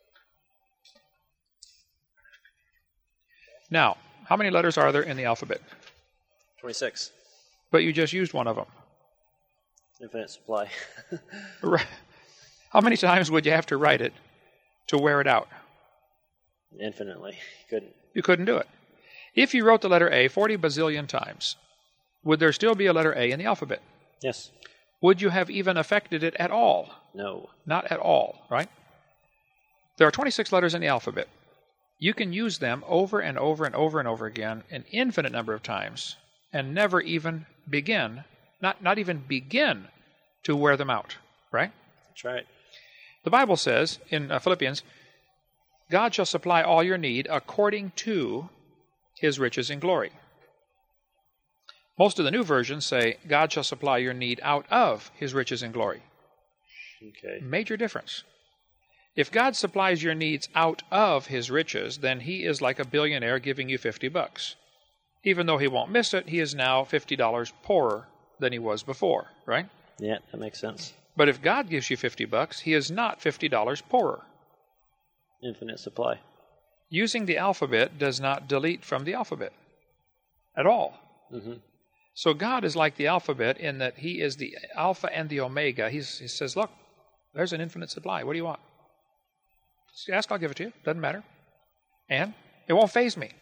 Now, how many letters are there in the alphabet? twenty-six. But you just used one of them. Infinite supply. How many times would you have to write it to wear it out? Infinitely. Couldn't. You couldn't do it. If you wrote the letter A forty bazillion times, would there still be a letter A in the alphabet? Yes. Would you have even affected it at all? No. Not at all, right? There are twenty-six letters in the alphabet. You can use them over and over and over and over again an infinite number of times and never even begin, not, not even begin to wear them out, right? That's right. The Bible says in uh, Philippians, God shall supply all your need according to his riches in glory. Most of the new versions say, God shall supply your need out of his riches in glory. Okay. Major difference. If God supplies your needs out of his riches, then he is like a billionaire giving you fifty bucks. Even though he won't miss it, he is now fifty dollars poorer than he was before, right? Yeah, that makes sense. But if God gives you fifty bucks, he is not fifty dollars poorer. Infinite supply. Using the alphabet does not delete from the alphabet at all. Mm-hmm. So God is like the alphabet in that he is the Alpha and the Omega. He's, he says, look, there's an infinite supply. What do you want? Just ask, I'll give it to you. Doesn't matter. And it won't faze me.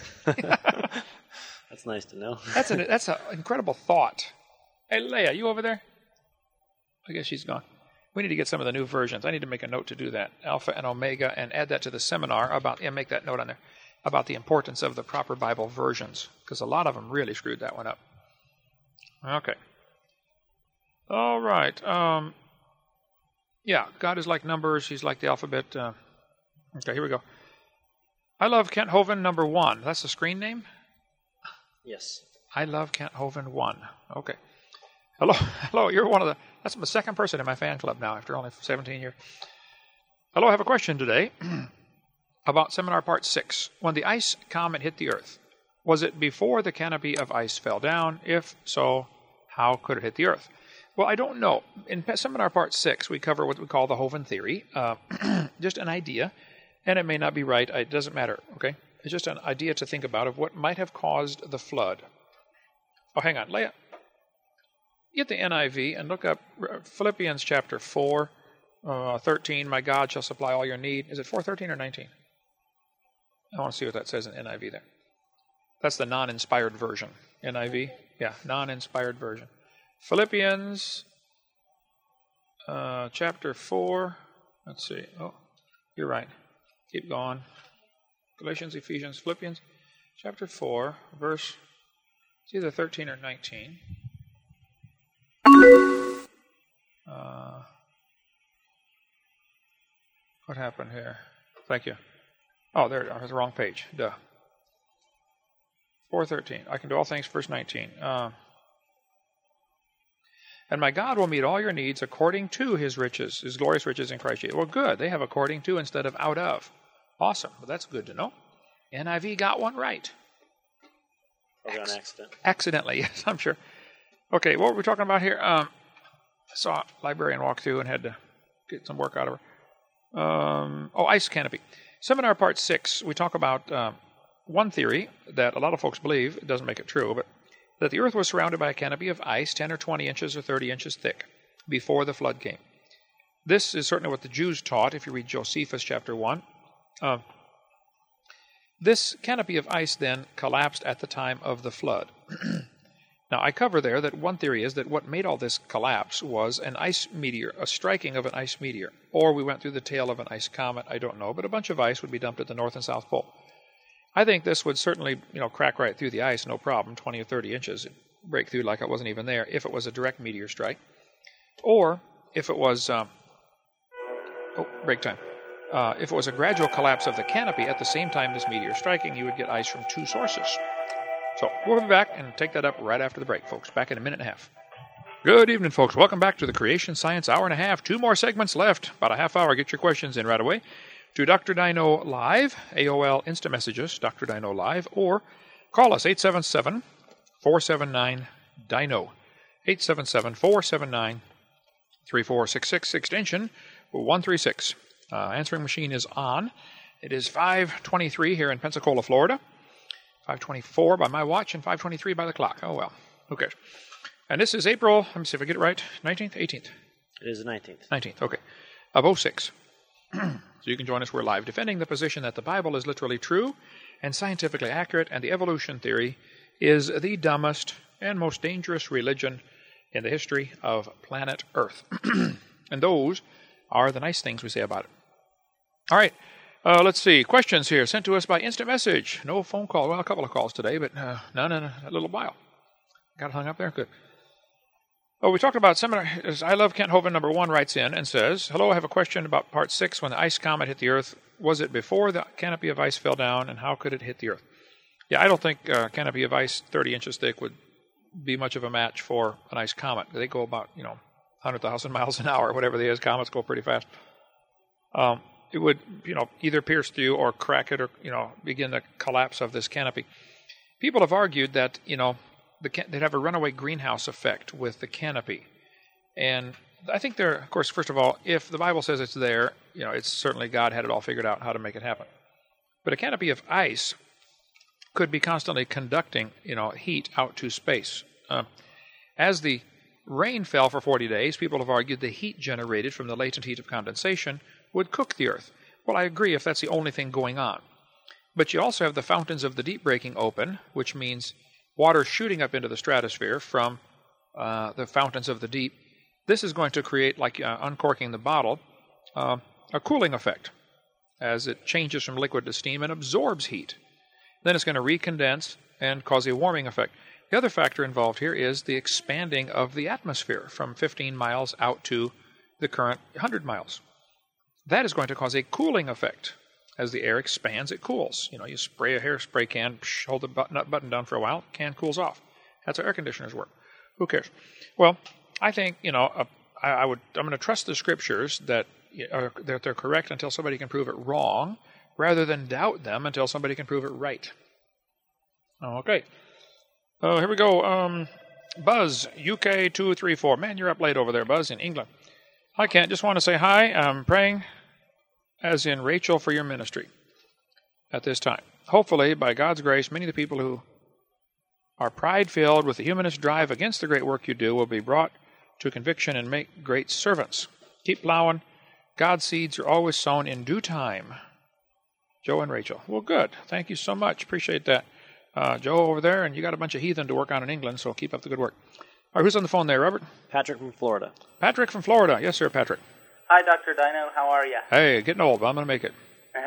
That's nice to know. That's an that's an incredible thought. Hey, Leia, you over there? I guess she's gone. We need to get some of the new versions. I need to make a note to do that. Alpha and Omega, and add that to the seminar about, and make that note on there, about the importance of the proper Bible versions, because a lot of them really screwed that one up. Okay. All right. Um, yeah, God is like numbers. He's like the alphabet. Uh, okay, here we go. I love Kent Hovind number one. That's the screen name? Yes. I love Kent Hovind one. Okay. Hello, hello. You're one of the. That's the second person in my fan club now after only seventeen years. Hello, I have a question today about seminar part six. When the ice comet hit the Earth, was it before the canopy of ice fell down? If so, how could it hit the Earth? Well, I don't know. In seminar part six, we cover what we call the Hovind theory, uh, just an idea, and it may not be right. It doesn't matter. Okay, it's just an idea to think about of what might have caused the flood. Oh, hang on, Leah. Get the N I V and look up Philippians chapter four, uh, thirteen. My God shall supply all your need. Is it four thirteen or nineteen? I want to see what that says in N I V there. That's the non-inspired version. N I V, yeah, non-inspired version. Philippians uh, chapter four. Let's see. Oh, you're right. Keep going. Galatians, Ephesians, Philippians chapter four, verse. It's either thirteen or nineteen. Uh, what happened here? Thank you. Oh, there, I was the wrong page. Duh. four thirteen. I can do all things, verse nineteen. Uh, and my God will meet all your needs according to his riches, his glorious riches in Christ Jesus. Well, good. They have according to instead of out of. Awesome. Well, that's good to know. N I V got one right. Probably on accident. Accidentally, yes, I'm sure. Okay, what were we talking about here? Um, I saw a librarian walk through and had to get some work out of her. Um, oh, ice canopy. Seminar part six, we talk about um, one theory that a lot of folks believe, it doesn't make it true, but that the Earth was surrounded by a canopy of ice ten or twenty inches or thirty inches thick before the flood came. This is certainly what the Jews taught, if you read Josephus chapter one. Uh, this canopy of ice then collapsed at the time of the flood. Now, I cover there that one theory is that what made all this collapse was an ice meteor, a striking of an ice meteor. Or we went through the tail of an ice comet, I don't know, but a bunch of ice would be dumped at the North and South Pole. I think this would certainly, you know, crack right through the ice, no problem, twenty or thirty inches, break through like it wasn't even there, if it was a direct meteor strike. Or if it was, um, oh, break time. Uh, if it was a gradual collapse of the canopy at the same time this meteor striking, you would get ice from two sources. So we'll be back and take that up right after the break, folks. Back in a minute and a half. Good evening, folks. Welcome back to the Creation Science Hour and a Half. Two more segments left. About a half hour. Get your questions in right away to Doctor Dino Live, A O L Insta Messages, Doctor Dino Live, or call us eight seven seven, four seven nine, D I N O. eight seven seven, four seven nine, three four six six, extension one three six. Uh, answering machine is on. It is five twenty-three here in Pensacola, Florida. five twenty-four by my watch and five twenty-three by the clock. Oh, well. Who cares? And this is April, let me see if I get it right, nineteenth, eighteenth? It is the nineteenth. nineteenth, okay. Of oh six. So you can join us. We're live defending the position that the Bible is literally true and scientifically accurate, and the evolution theory is the dumbest and most dangerous religion in the history of planet Earth. And those are the nice things we say about it. All right. Uh, let's see. Questions here sent to us by instant message. No phone call. Well, a couple of calls today, but uh, none in a little while. Got it hung up there? Good. Oh, we talked about seminar. I Love Kent Hovind number one writes in and says, hello, I have a question about part six. When the ice comet hit the Earth, was it before the canopy of ice fell down, and how could it hit the Earth? Yeah, I don't think a uh, canopy of ice thirty inches thick would be much of a match for an ice comet. They go about, you know, one hundred thousand miles an hour, whatever they is. Comets go pretty fast. Um, it would, you know, either pierce through or crack it or, you know, begin the collapse of this canopy. People have argued that, you know, the can- they'd have a runaway greenhouse effect with the canopy. And I think there, of course, first of all, if the Bible says it's there, you know, it's certainly God had it all figured out how to make it happen. But a canopy of ice could be constantly conducting, you know, heat out to space. Uh, as the rain fell for forty days, people have argued the heat generated from the latent heat of condensation would cook the Earth. Well, I agree if that's the only thing going on. But you also have the fountains of the deep breaking open, which means water shooting up into the stratosphere from uh, the fountains of the deep. This is going to create, like uh, uncorking the bottle, uh, a cooling effect as it changes from liquid to steam and absorbs heat. Then it's going to recondense and cause a warming effect. The other factor involved here is the expanding of the atmosphere from fifteen miles out to the current one hundred miles. That is going to cause a cooling effect. As the air expands, it cools. You know, you spray a hairspray can, psh, hold the button, up, button down for a while, can cools off. That's how air conditioners work. Who cares? Well, I think, you know, uh, I, I would, I'm going to trust the scriptures that, are, that they're correct until somebody can prove it wrong, rather than doubt them until somebody can prove it right. Okay. Uh, here we go. Um, Buzz, U K two three four. Man, you're up late over there, Buzz, in England. Hi, Kent. Just want to say hi. I'm praying, as in Rachel, for your ministry at this time. Hopefully, by God's grace, many of the people who are pride-filled with the humanist drive against the great work you do will be brought to conviction and make great servants. Keep plowing. God's seeds are always sown in due time. Joe and Rachel. Well, good. Thank you so much. Appreciate that. Uh, Joe over there, and you got a bunch of heathen to work on in England, so keep up the good work. All right, who's on the phone there, Robert? Patrick from Florida. Patrick from Florida. Yes, sir, Patrick. Hi, Doctor Dino. How are you? Hey, getting old, but I'm going to make it.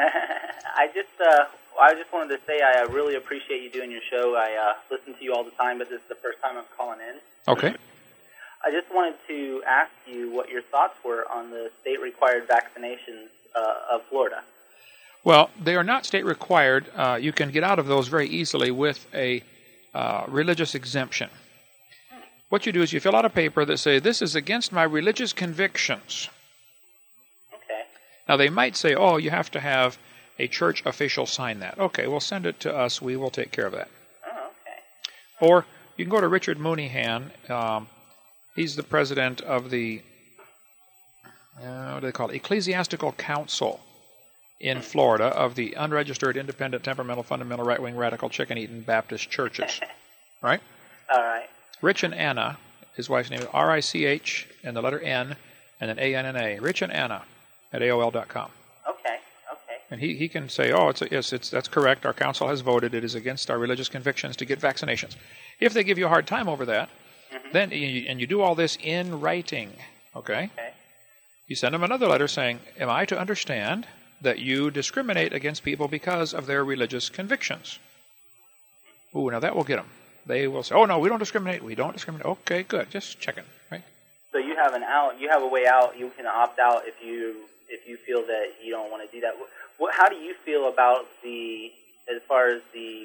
I just uh, I just wanted to say I uh, really appreciate you doing your show. I uh, listen to you all the time, but this is the first time I'm calling in. Okay. I just wanted to ask you what your thoughts were on the state-required vaccinations uh, of Florida. Well, they are not state required. Uh, you can get out of those very easily with a uh, religious exemption. What you do is you fill out a paper that says, this is against my religious convictions. Okay. Now, they might say, oh, you have to have a church official sign that. Okay, well, send it to us. We will take care of that. Oh, okay. Or you can go to Richard Mooneyhan. Um, he's the president of the, uh, what do they call it, Ecclesiastical Council in Florida of the unregistered, independent, temperamental, fundamental, right-wing, radical, chicken-eating Baptist churches. Right? All right. Rich and Anna, his wife's name is R I C H and the letter N and then A N N A. Rich and Anna at A O L dot com. Okay. Okay. And he, he can say, oh, it's a, yes, it's that's correct. Our council has voted. It is against our religious convictions to get vaccinations. If they give you a hard time over that, mm-hmm. then you, and you do all this in writing, okay? Okay. You send them another letter saying, am I to understand that you discriminate against people because of their religious convictions? Ooh, now that will get them. They will say, oh, no, we don't discriminate. We don't discriminate. Okay, good. Just checking, right? So you have an out. You have a way out. You can opt out if you if you feel that you don't want to do that. What, how do you feel about the, as far as the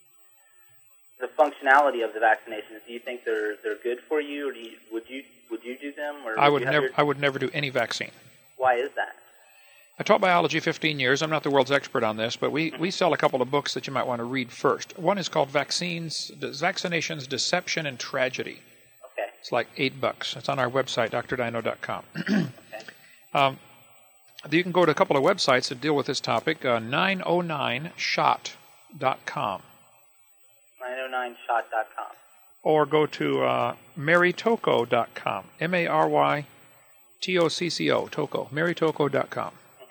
the functionality of the vaccinations? Do you think they're they're good for you, or do you, would you would you do them? Or I would would you have never. your, I would never do any vaccine. Why is that? I taught biology fifteen years. I'm not the world's expert on this, but we, we sell a couple of books that you might want to read first. One is called Vaccines, Vaccinations, Deception, and Tragedy. Okay. It's like eight bucks. It's on our website, D R dino dot com. Okay. um, you can go to a couple of websites that deal with this topic, uh, nine oh nine shot dot com. nine oh nine shot dot com. Or go to uh, mary tocco dot com. M A R Y T O C C O, Tocco, mary tocco dot com.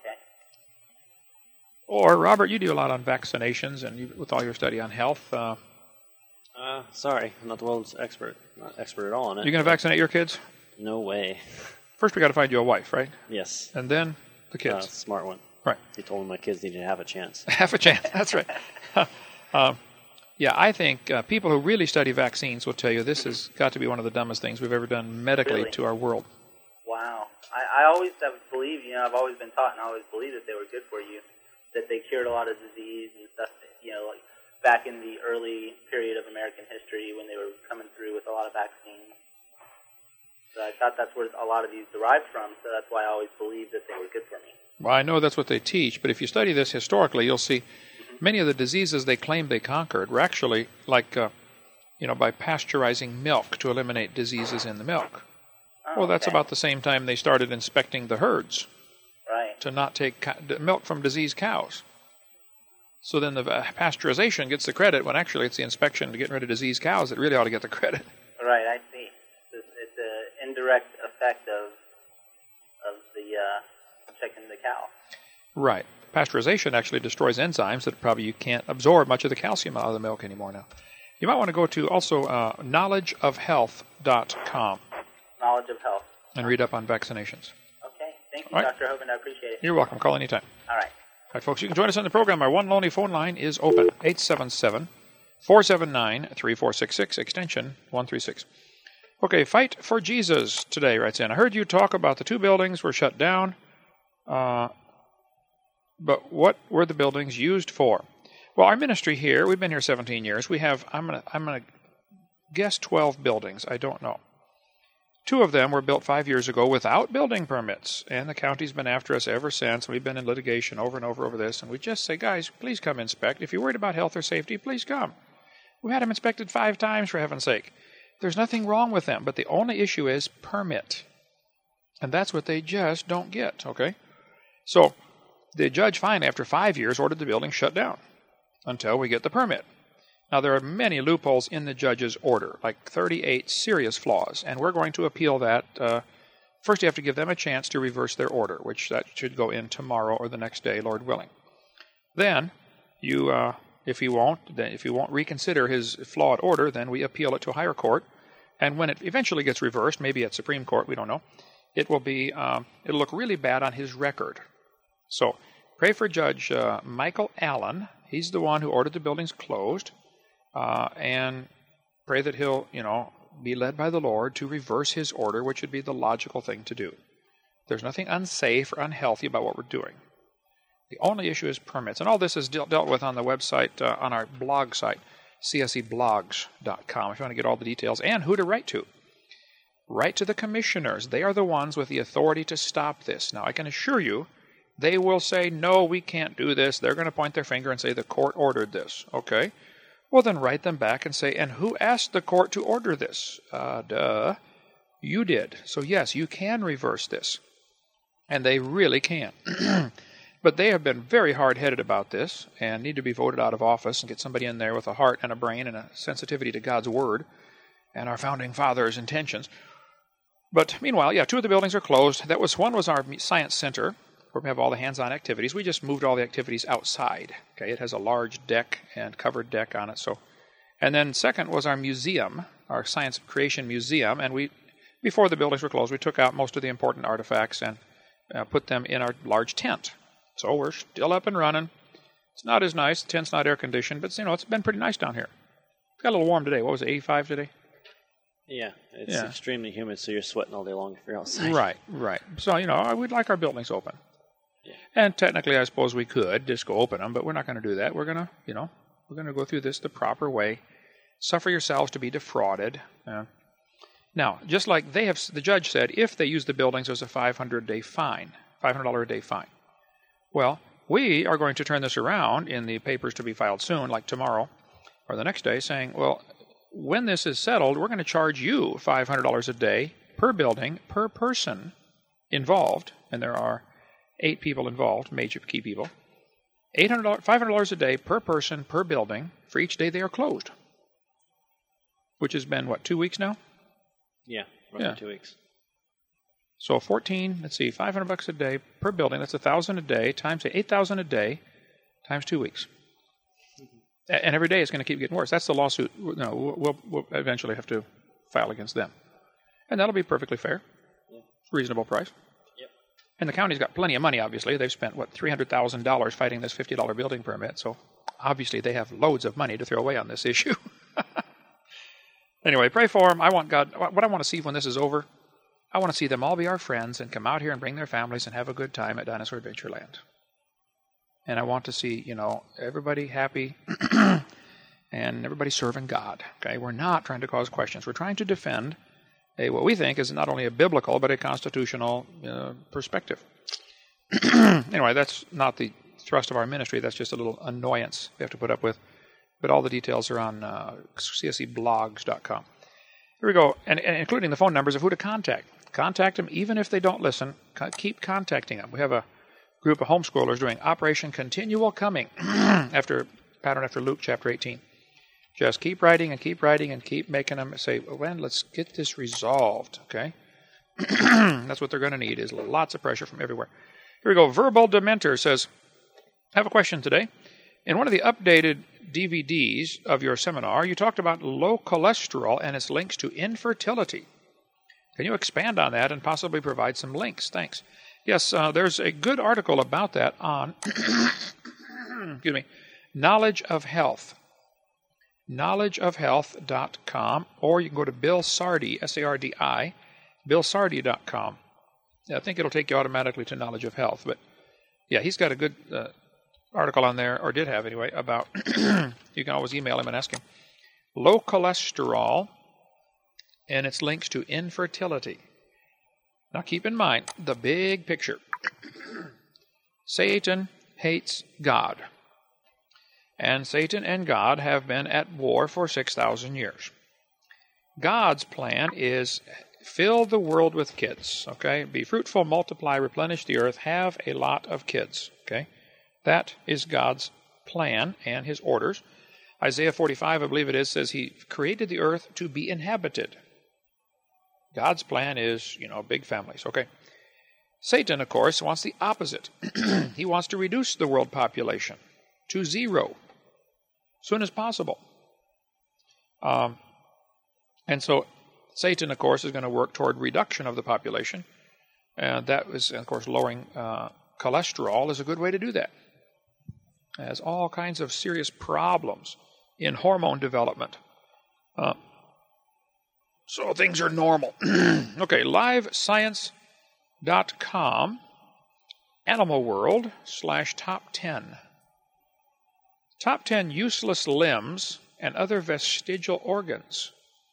Or, Robert, you do a lot on vaccinations and you, with all your study on health. Uh, Uh, sorry, I'm not the world's expert. Not expert at all on it. you going to vaccinate your kids? No way. First, we got to find you a wife, right? Yes. And then the Uh, kids. smart one. Right. He told me my kids needed to have a chance. Half a chance. That's right. uh, yeah, I think uh, people who really study vaccines will tell you this has got to be one of the dumbest things we've ever done medically Really? to our world. Wow. I, I always have believed, you know, I've always been taught and I always believed that they were good for you, that they cured a lot of disease and stuff, you know, like back in the early period of American history when they were coming through with a lot of vaccines. So I thought that's where a lot of these derived from, so that's why I always believed that they were good for me. Well, I know that's what they teach, but if you study this historically, you'll see many of the diseases they claimed they conquered were actually like, uh, you know, by pasteurizing milk to eliminate diseases in the milk. Oh, Well, that's okay. about the same time they started inspecting the herds Right. to not take ca- d- milk from diseased cows. So then the uh, pasteurization gets the credit when actually it's the inspection to get rid of diseased cows that really ought to get the credit. Right, I see. It's, it's an indirect effect of of the uh, checking the cow. Right. Pasteurization actually destroys enzymes that probably you can't absorb much of the calcium out of the milk anymore now. You might want to go to also uh, knowledge of health dot com Knowledge of health. and read up on vaccinations. Okay. Thank you, All right. Doctor Hovind. I appreciate it. You're welcome. Call anytime. All right. All right, folks, you can join us on the program. Our one lonely phone line is open, eight seven seven, four seven nine, three four six six, extension one three six. Okay, Fight for Jesus today writes in. I heard you talk about the two buildings were shut down, uh, but what were the buildings used for? Well, our ministry here, we've been here seventeen years. We have, I'm going to I'm gonna guess twelve buildings. I don't know. Two of them were built five years ago without building permits, and the county's been after us ever since. We've been in litigation over and over over this, and we just say, guys, please come inspect. If you're worried about health or safety, please come. We had them inspected five times, for heaven's sake. There's nothing wrong with them, but the only issue is permit. And that's what they just don't get, okay? So the judge finally, after five years, ordered the building shut down until we get the permit. Now, there are many loopholes in the judge's order, like thirty-eight serious flaws, and we're going to appeal that. Uh, first, you have to give them a chance to reverse their order, which that should go in tomorrow or the next day, Lord willing. Then, you, uh, if he won't, then if he won't reconsider his flawed order, then we appeal it to a higher court, and when it eventually gets reversed, maybe at Supreme Court, we don't know, it will be, um, it'll look really bad on his record. So, pray for Judge uh, Michael Allen. He's the one who ordered the buildings closed. Uh, and pray that he'll, you know, be led by the Lord to reverse his order, which would be the logical thing to do. There's nothing unsafe or unhealthy about what we're doing. The only issue is permits. And all this is dealt, dealt with on the website, uh, on our blog site, c s e blogs dot com, if you want to get all the details, and who to write to. Write to the commissioners. They are the ones with the authority to stop this. Now, I can assure you, they will say, no, we can't do this. They're going to point their finger and say, the court ordered this. Okay? Well, then write them back and say, and who asked the court to order this? Uh, duh. You did. So, yes, you can reverse this. And they really can. But they have been very hard-headed about this and need to be voted out of office and get somebody in there with a heart and a brain and a sensitivity to God's Word and our Founding Fathers' intentions. But meanwhile, yeah, two of the buildings are closed. That was One was our Science Center, where we have all the hands-on activities. We just moved all the activities outside. Okay, it has a large deck and covered deck on it. So, and then second was our museum, our Science Creation Museum, and we, before the buildings were closed, we took out most of the important artifacts and uh, put them in our large tent. So we're still up and running. It's not as nice. The tent's not air-conditioned, but you know, it's been pretty nice down here. It's got a little warm today. What was it, eighty-five today? Yeah, it's Yeah. extremely humid, so you're sweating all day long if you're outside. Right, right. So, you know, we'd like our buildings open. Yeah. And technically, I suppose we could just go open them, but we're not going to do that. We're going to, you know, we're going to go through this the proper way. Suffer yourselves to be defrauded. Uh, now, just like they have, the judge said, if they use the buildings, there's a five hundred day fine, five hundred dollars a day fine. Well, we are going to turn this around in the papers to be filed soon, like tomorrow or the next day, saying, well, when this is settled, we're going to charge you five hundred dollars a day per building, per person involved, and there are eight people involved, major key people, eight hundred dollars, five hundred dollars a day per person, per building, for each day they are closed. Which has been, what, two weeks now? Yeah, roughly Yeah. two weeks. So fourteen, let's see, five hundred bucks a day per building, that's one thousand a day, times eight thousand a day, times two weeks. Mm-hmm. And every day it's going to keep getting worse. That's the lawsuit. No, we'll, we'll eventually have to file against them. And that'll be perfectly fair. Yeah. Reasonable price. Yep. And the county's got plenty of money, obviously. They've spent, what, three hundred thousand dollars fighting this fifty dollars building permit. So obviously they have loads of money to throw away on this issue. Anyway, pray for them. I want God, what I want to see when this is over, I want to see them all be our friends and come out here and bring their families and have a good time at Dinosaur Adventureland. And I want to see, you know, everybody happy and everybody serving God. Okay, we're not trying to cause questions. We're trying to defend a what we think is not only a biblical but a constitutional uh, perspective. Anyway, that's not the thrust of our ministry. That's just a little annoyance we have to put up with. But all the details are on uh, c s e blogs dot com. Here we go, and, and including the phone numbers of who to contact. Contact them even if they don't listen. Co- keep contacting them. We have a group of homeschoolers doing Operation Continual Coming after pattern after Luke chapter eighteen. Just keep writing and keep writing and keep making them say, well, let's get this resolved, okay? That's what they're going to need, is lots of pressure from everywhere. Here we go. Verbal Dementor says, I have a question today. In one of the updated D V Ds of your seminar, you talked about low cholesterol and its links to infertility. Can you expand on that and possibly provide some links? Thanks. Yes, uh, there's a good article about that on excuse me, Knowledge of Health. knowledge of health dot com, or you can go to Bill Sardi, S A R D I, bill sardi dot com. I think it'll take you automatically to Knowledge of Health. But, yeah, he's got a good uh, article on there, or did have anyway, about, you can always email him and ask him. Low cholesterol and its links to infertility. Now keep in mind the big picture. Satan hates God. And Satan and God have been at war for six thousand years. God's plan is fill the world with kids, okay? Be fruitful, multiply, replenish the earth, have a lot of kids, okay? That is God's plan and his orders. Isaiah forty-five, I believe it is, says he created the earth to be inhabited. God's plan is, you know, big families, okay? Satan, of course, wants the opposite. He wants to reduce the world population to zero as soon as possible. Um, and so Satan, of course, is going to work toward reduction of the population. And that is, of course, lowering uh, cholesterol is a good way to do that. It has all kinds of serious problems in hormone development. Uh, so things are normal. Okay, live science dot com, Animal World, slash top ten. Top ten useless limbs and other vestigial organs.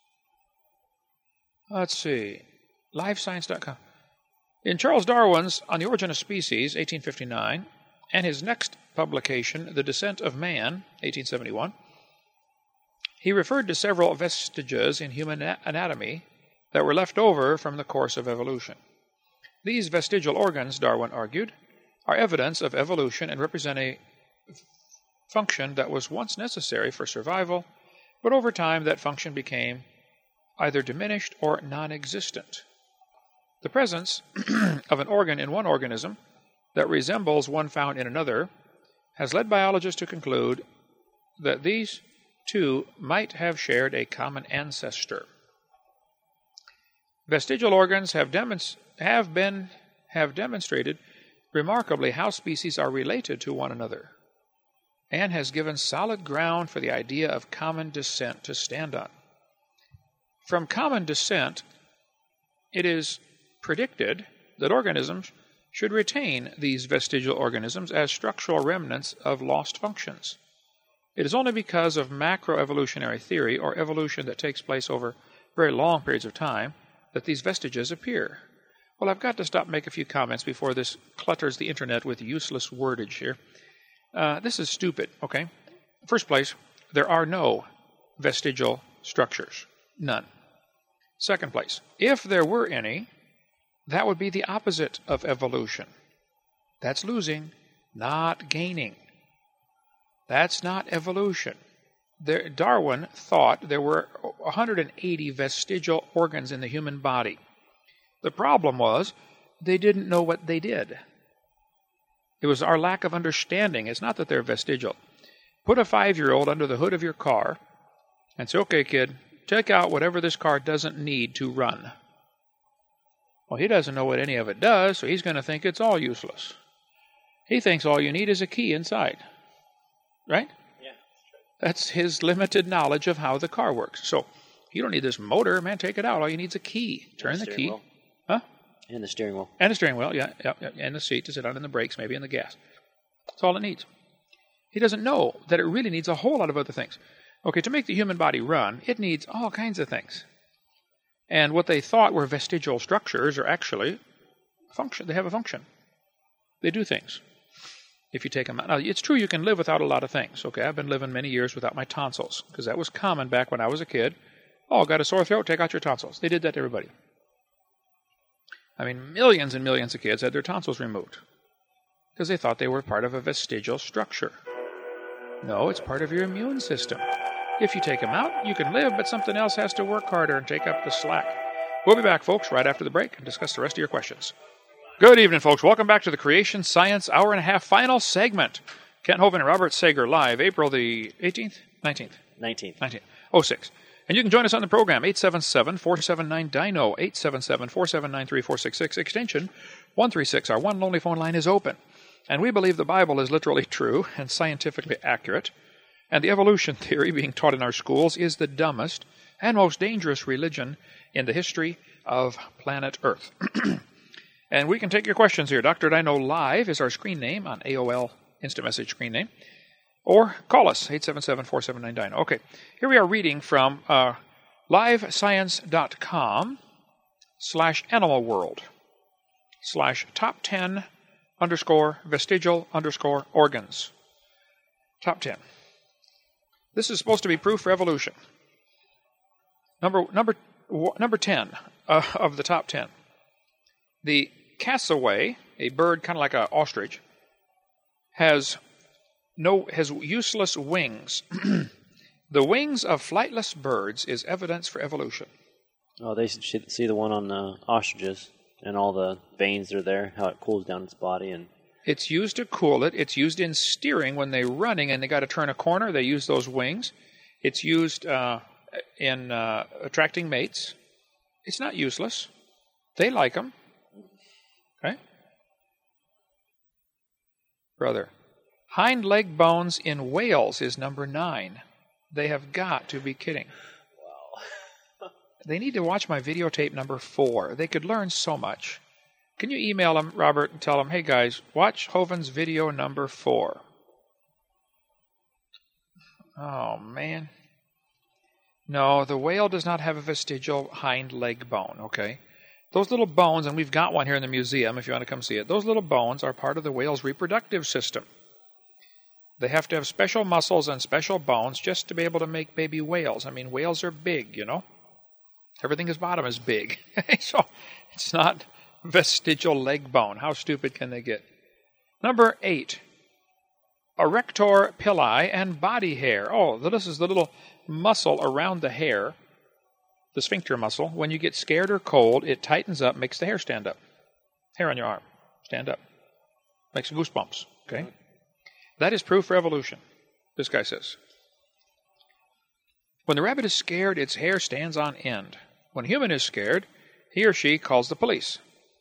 Let's see, live science dot com. In Charles Darwin's On the Origin of Species, eighteen fifty-nine, and his next publication, The Descent of Man, eighteen seventy-one, he referred to several vestiges in human anatomy that were left over from the course of evolution. These vestigial organs, Darwin argued, are evidence of evolution and represent a function that was once necessary for survival, but over time that function became either diminished or non-existent. The presence of an organ in one organism that resembles one found in another has led biologists to conclude that these two might have shared a common ancestor. Vestigial organs have, demonst- have been have demonstrated remarkably how species are related to one another, and has given solid ground for the idea of common descent to stand on. From common descent, it is predicted that organisms should retain these vestigial organisms as structural remnants of lost functions. It is only because of macroevolutionary theory, or evolution that takes place over very long periods of time, that these vestiges appear. Well, I've got to stop and make a few comments before this clutters the internet with useless wordage here. Uh, this is stupid, okay? First place, there are no vestigial structures. None. Second place, if there were any, that would be the opposite of evolution. That's losing, not gaining. That's not evolution. There, Darwin thought there were one hundred eighty vestigial organs in the human body. The problem was they didn't know what they did. It was our lack of understanding. It's not that they're vestigial. Put a five-year-old under the hood of your car and say, okay, kid, take out whatever this car doesn't need to run. Well, he doesn't know what any of it does, so he's going to think it's all useless. He thinks all you need is a key inside. Right? Yeah. That's his limited knowledge of how the car works. So, you don't need this motor, man, take it out. All you need is a key. Turn the, the key. Wheel. Huh? And the steering wheel. And the steering wheel, yeah, yeah, yeah. And the seat to sit on, and the brakes, maybe, and the gas. That's all it needs. He doesn't know that it really needs a whole lot of other things. Okay, to make the human body run, it needs all kinds of things. And what they thought were vestigial structures are actually function. They have a function. They do things. If you take them out. Now, it's true you can live without a lot of things. Okay, I've been living many years without my tonsils, because that was common back when I was a kid. Oh, got a sore throat? Take out your tonsils. They did that to everybody. I mean, millions and millions of kids had their tonsils removed because they thought they were part of a vestigial structure. No, it's part of your immune system. If you take them out, you can live, but something else has to work harder and take up the slack. We'll be back, folks, right after the break and discuss the rest of your questions. Good evening, folks. Welcome back to the Creation Science Hour and a Half final segment. Kent Hovind and Robert Sager live, April the eighteenth? nineteenth? nineteenth. nineteenth. oh six. And you can join us on the program, eight seven seven, four seven nine, D I N O, eight seven seven, four seven nine, three four six six, extension one three six. Our one lonely phone line is open. And we believe the Bible is literally true and scientifically accurate. And the evolution theory being taught in our schools is the dumbest and most dangerous religion in the history of planet Earth. And we can take your questions here. Doctor Dino Live is our screen name on A O L Instant Message screen name. Or call us, eight seven seven, four seven nine, D I N O. Okay, here we are reading from uh, livescience.com slash animal world slash top ten underscore vestigial underscore organs. Top ten. This is supposed to be proof for evolution. Number number number ten uh, of the top ten. The cassowary, a bird kind of like an ostrich, has no has useless wings. The wings of flightless birds is evidence for evolution. Oh, they should see the one on uh, ostriches and all the veins that are there, how it cools down its body. And it's used to cool it. It's used in steering when they're running and they got to turn a corner. They use those wings. It's used uh, in uh, attracting mates. It's not useless. They like them. Okay? Brother. Hind leg bones in whales is number nine. They have got to be kidding. Wow. They need to watch my videotape number four. They could learn so much. Can you email them, Robert, and tell them, hey guys, watch Hovind's video number four. Oh, man. No, the whale does not have a vestigial hind leg bone, okay? Those little bones, and we've got one here in the museum if you want to come see it, those little bones are part of the whale's reproductive system. They have to have special muscles and special bones just to be able to make baby whales. I mean, whales are big, you know. Everything at the bottom is big. So it's not vestigial leg bone. How stupid can they get? Number eight, erector pili and body hair. Oh, this is the little muscle around the hair, the sphincter muscle. When you get scared or cold, it tightens up, makes the hair stand up. Hair on your arm, stand up. Makes goosebumps, okay? That is proof for evolution, this guy says. When the rabbit is scared, its hair stands on end. When a human is scared, he or she calls the police.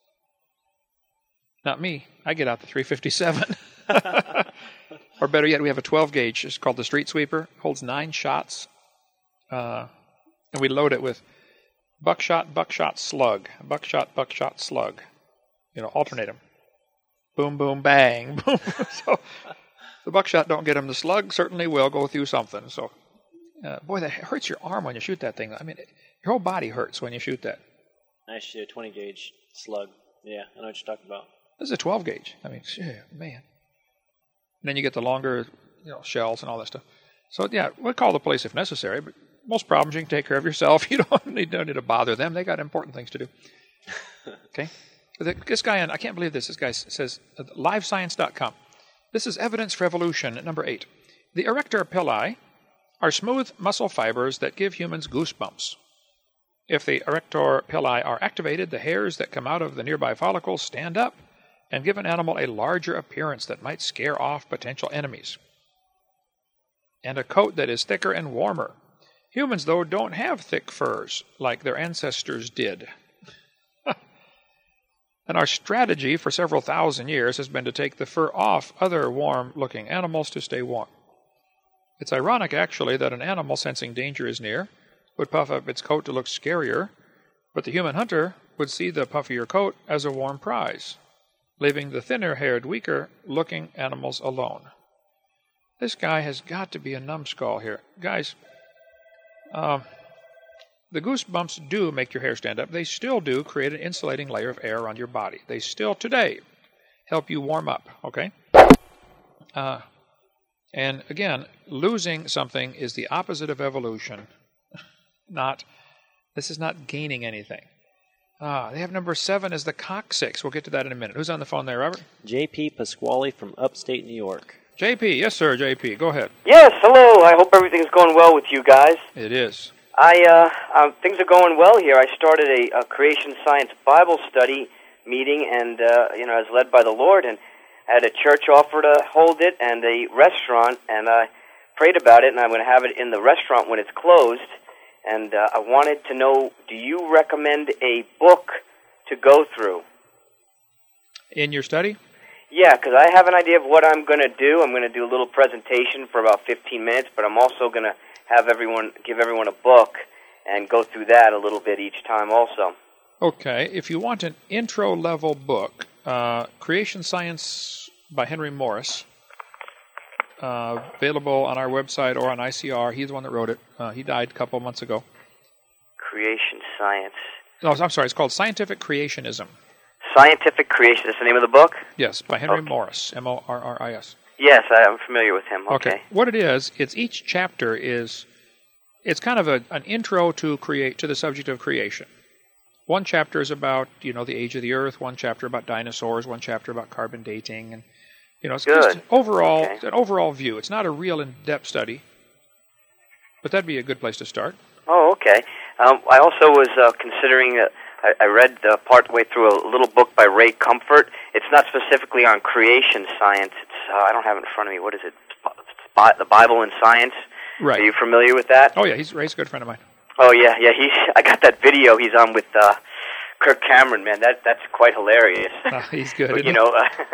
Not me. I get out the three fifty-seven. Or better yet, we have a twelve gauge. It's called the Street Sweeper. It holds nine shots. Uh, and we load it with buckshot, buckshot, slug. Buckshot, buckshot, slug. You know, alternate them. Boom, boom, bang. Boom. So the buckshot don't get them. The slug certainly will go through something. So, uh, boy, that hurts your arm when you shoot that thing. I mean, your whole body hurts when you shoot that. Nice shoot, twenty gauge slug. Yeah, I know what you're talking about. This is a twelve gauge. I mean, shit, man. And then you get the longer, you know, shells and all that stuff. So, yeah, we'll call the police if necessary, but most problems you can take care of yourself. You don't need, don't need to bother them. They got important things to do. Okay? This guy, I can't believe this. This guy says, uh, live science dot com. This is evidence for evolution, number eight. The erector pili are smooth muscle fibers that give humans goosebumps. If the erector pili are activated, the hairs that come out of the nearby follicles stand up and give an animal a larger appearance that might scare off potential enemies. And a coat that is thicker and warmer. Humans, though, don't have thick furs like their ancestors did. And our strategy for several thousand years has been to take the fur off other warm-looking animals to stay warm. It's ironic, actually, that an animal sensing danger is near would puff up its coat to look scarier, but the human hunter would see the puffier coat as a warm prize, leaving the thinner-haired, weaker-looking animals alone. This guy has got to be a numbskull here. Guys, um, the goosebumps do make your hair stand up. They still do create an insulating layer of air on your body. They still, today, help you warm up, okay? Uh, and again, losing something is the opposite of evolution. Not, this is not gaining anything. Ah, they have number seven as the coccyx. We'll get to that in a minute. Who's on the phone there, Robert? J P Pasquale from upstate New York. J P, yes, sir, J P. Go ahead. Yes, hello. I hope everything's going well with you guys. It is. I uh, uh, things are going well here. I started a, a Creation Science Bible study meeting, and uh, you know, as led by the Lord, and I had a church offer to hold it, and a restaurant, and I prayed about it, and I'm going to have it in the restaurant when it's closed. And uh, I wanted to know, do you recommend a book to go through? In your study? Yeah, because I have an idea of what I'm going to do. I'm going to do a little presentation for about fifteen minutes, but I'm also going to have everyone give everyone a book and go through that a little bit each time also. Okay. If you want an intro-level book, uh, Creation Science by Henry Morris, uh, available on our website or on I C R. He's the one that wrote it. Uh, he died a couple months ago. Creation Science. No, I'm sorry. It's called Scientific Creationism. Scientific Creation. That's the name of the book? Yes, by Henry Okay. Morris, M O R R I S. Yes, I, I'm familiar with him. Okay. Okay. What it is, it's each chapter is, it's kind of a, an intro to create to the subject of creation. One chapter is about, you know, the age of the Earth. One chapter about dinosaurs. One chapter about carbon dating, and you know, it's Good. just overall Okay. an overall view. It's not a real in-depth study, but that'd be a good place to start. Oh, okay. Um, I also was uh, considering. Uh, I, I read uh, part way through a little book by Ray Comfort. It's not specifically on creation science. It's uh, I don't have it in front of me. What is it? Sp- the Bible and Science. Right. Are you familiar with that? Oh yeah, he's Ray's a good friend of mine. Oh yeah, yeah. He's. I got that video he's on with uh, Kirk Cameron. Man, that that's quite hilarious. Uh, he's good. But, isn't you he? know.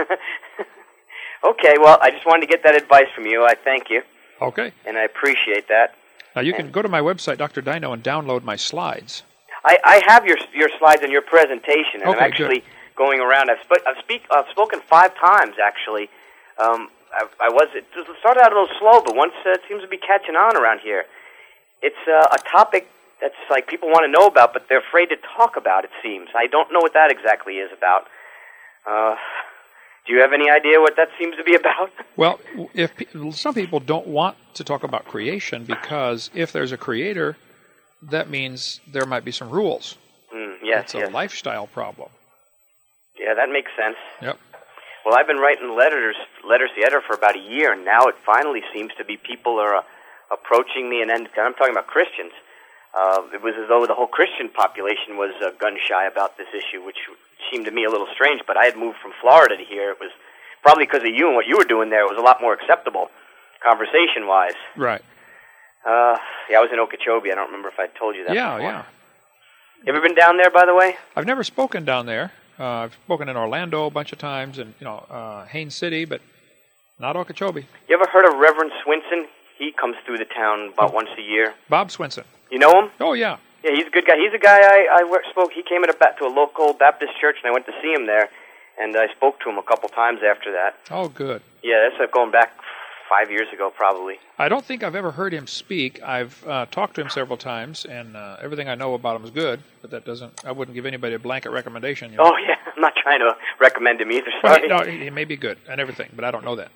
Uh, okay. Well, I just wanted to get that advice from you. I thank you, Okay. and I appreciate that. Now you can go to my website, Doctor Dino, and download my slides. I, I have your your slides and your presentation, and Okay, I'm actually going around. I've, sp- I've speak I've spoken five times actually. Um, I, I was it started out a little slow, but once uh, it seems to be catching on around here. It's uh, a topic that's like people want to know about, but they're afraid to talk about. It seems I don't know what that exactly is about. Uh, do you have any idea what that seems to be about? Well, if pe- some people don't want to talk about creation because if there's a creator, that means there might be some rules. Mm, yes, It's a yes. lifestyle problem. Yeah, that makes sense. Yep. Well, I've been writing letters, letters to the editor for about a year, and now it finally seems to be people are uh, approaching me, and then I'm talking about Christians. Uh, it was as though the whole Christian population was uh, gun-shy about this issue, which seemed to me a little strange, but I had moved from Florida to here. It was probably because of you and what you were doing there. It was a lot more acceptable, conversation-wise. Right. Uh, yeah, I was in Okeechobee. I don't remember if I told you that Yeah, before. yeah. You ever been down there, by the way? I've never spoken down there. Uh, I've spoken in Orlando a bunch of times, and you know, uh, Haines City, but not Okeechobee. You ever heard of Reverend Swinson? He comes through the town about once a year. Bob Swinson. You know him? Oh yeah. Yeah, he's a good guy. He's a guy I, I wor- spoke. He came at a, to a local Baptist church, and I went to see him there, and I spoke to him a couple times after that. Oh, good. Yeah, that's uh, going back five years ago, probably. I don't think I've ever heard him speak. I've uh, talked to him several times, and uh, everything I know about him is good. But that doesn't. I wouldn't give anybody a blanket recommendation. You know? Oh, yeah. I'm not trying to recommend him either. Well, Sorry. no, he he may be good and everything, but I don't know that.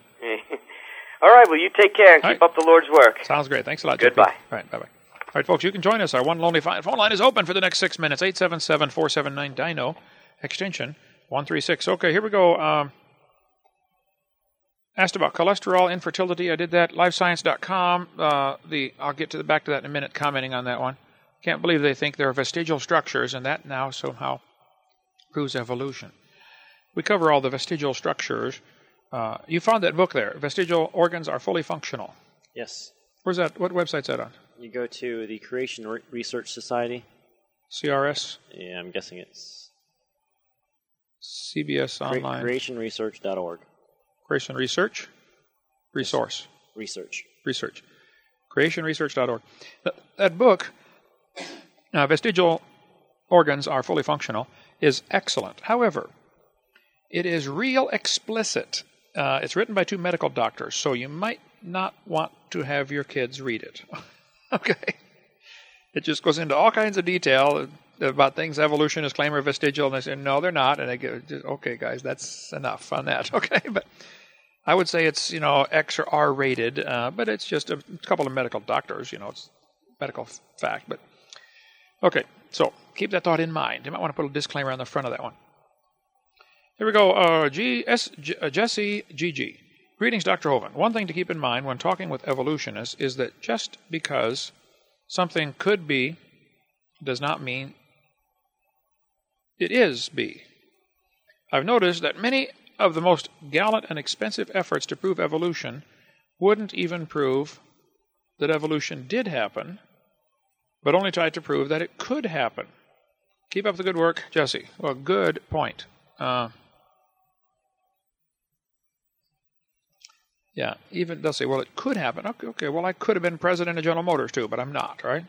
All right, well, you take care and All keep right. up the Lord's work. Sounds great. Thanks a lot. Goodbye. J P. All right. Bye bye. All right, folks, you can join us. Our one lonely fi- phone line is open for the next six minutes. eight seven seven, four seven nine, D I N O, extension one three six. Okay, here we go. Um, asked about cholesterol, infertility. I did that. live science dot com. Uh, the I'll get to the back to that in a minute, commenting on that one. Can't believe they think they're vestigial structures, and that now somehow proves evolution. We cover all the vestigial structures. Uh, you found that book there. Vestigial organs are fully functional. Yes. Where's that? What website's that on? You go to the Creation Re- Research Society. C R S, Yeah, I'm guessing it's C B S cre- Online, creation research dot org. Creation Research, Resource, Research. Research, creation research dot org. That, that book, uh, Vestigial Organs Are Fully Functional, is excellent. However, it is real explicit. Uh, it's written by two medical doctors, so you might not want to have your kids read it. Okay? It just goes into all kinds of detail about things evolutionists claim are vestigial, and they say, no, they're not. And they go, okay, guys, that's enough on that. Okay? But I would say it's, you know, X or R rated, uh, but it's just a couple of medical doctors, you know, it's medical fact. But okay, so keep that thought in mind. You might want to put a disclaimer on the front of that one. Here we go. Uh, G, S, G, uh, Jesse G G. Greetings, Doctor Hovind. One thing to keep in mind when talking with evolutionists is that just because something could be does not mean it is be. I've noticed that many of the most gallant and expensive efforts to prove evolution wouldn't even prove that evolution did happen, but only tried to prove that it could happen. Keep up the good work, Jesse. Well, good point. Uh, yeah, even they'll say, well, it could happen. Okay, okay, well, I could have been president of General Motors, too, but I'm not, right?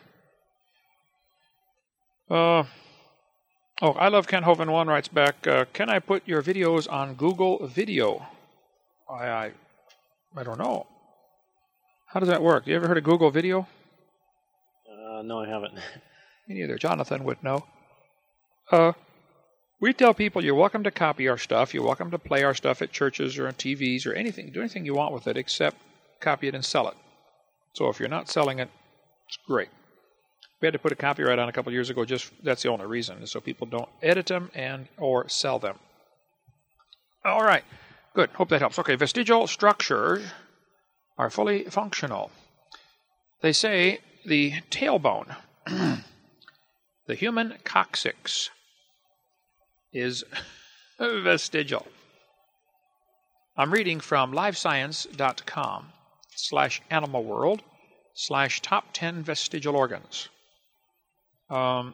Uh, oh, I Love Ken Hovind one writes back, uh, can I put your videos on Google Video? I, I, I don't know. How does that work? You ever heard of Google Video? Uh, no, I haven't. me neither. Jonathan would know. Uh, we tell people you're welcome to copy our stuff. You're welcome to play our stuff at churches or on T Vs or anything. Do anything you want with it except copy it and sell it. So if you're not selling it, it's great. We had to put a copyright on a couple of years ago. Just that's the only reason, so people don't edit them and or sell them. All right, good. Hope that helps. Okay, vestigial structures are fully functional. They say the tailbone, the human coccyx, is vestigial. I'm reading from livescience.com slash animal world slash top ten vestigial organs. Um,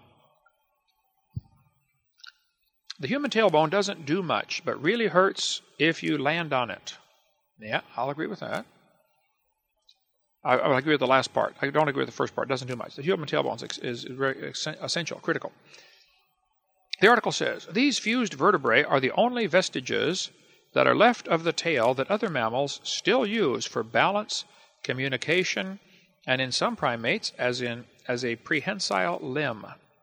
the human tailbone doesn't do much, but really hurts if you land on it. Yeah, I'll agree with that. I, I agree with the last part. I don't agree with the first part. It doesn't do much. The human tailbone is, is very essential, critical. The article says, these fused vertebrae are the only vestiges that are left of the tail that other mammals still use for balance, communication, and in some primates as in as a prehensile limb.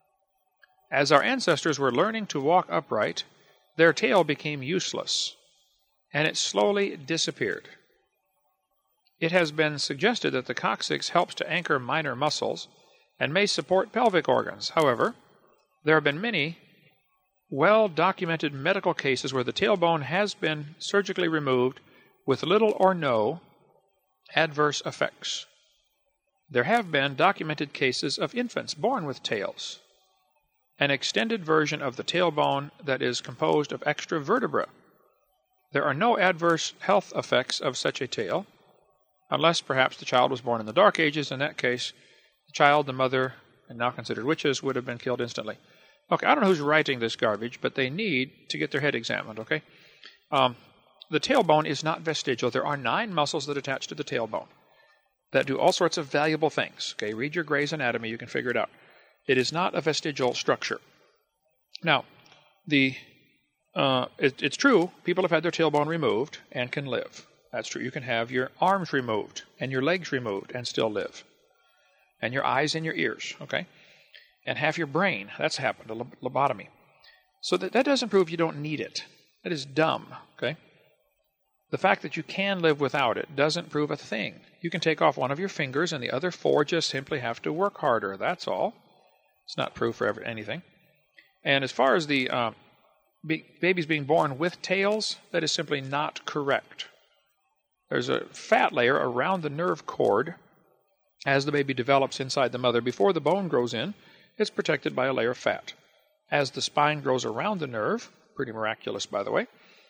As our ancestors were learning to walk upright, their tail became useless, and it slowly disappeared. It has been suggested that the coccyx helps to anchor minor muscles and may support pelvic organs. However, there have been many well-documented medical cases where the tailbone has been surgically removed with little or no adverse effects. There have been documented cases of infants born with tails, an extended version of the tailbone that is composed of extra vertebrae. There are no adverse health effects of such a tail, unless perhaps the child was born in the Dark Ages. In that case, the child, the mother, and now considered witches, would have been killed instantly. Okay, I don't know who's writing this garbage, but they need to get their head examined, okay? Um, the tailbone is not vestigial. There are nine muscles that attach to the tailbone that do all sorts of valuable things. Okay, read your Gray's Anatomy, you can figure it out. It is not a vestigial structure. Now, the uh, it, it's true, people have had their tailbone removed and can live. That's true. You can have your arms removed and your legs removed and still live. And your eyes and your ears, okay? And half your brain. That's happened, a lobotomy. So that, that doesn't prove you don't need it. That is dumb, okay? The fact that you can live without it doesn't prove a thing. You can take off one of your fingers and the other four just simply have to work harder. That's all. It's not proof for anything. And as far as the uh, be- babies being born with tails, that is simply not correct. There's a fat layer around the nerve cord as the baby develops inside the mother. Before the bone grows in, it's protected by a layer of fat. As the spine grows around the nerve, pretty miraculous by the way,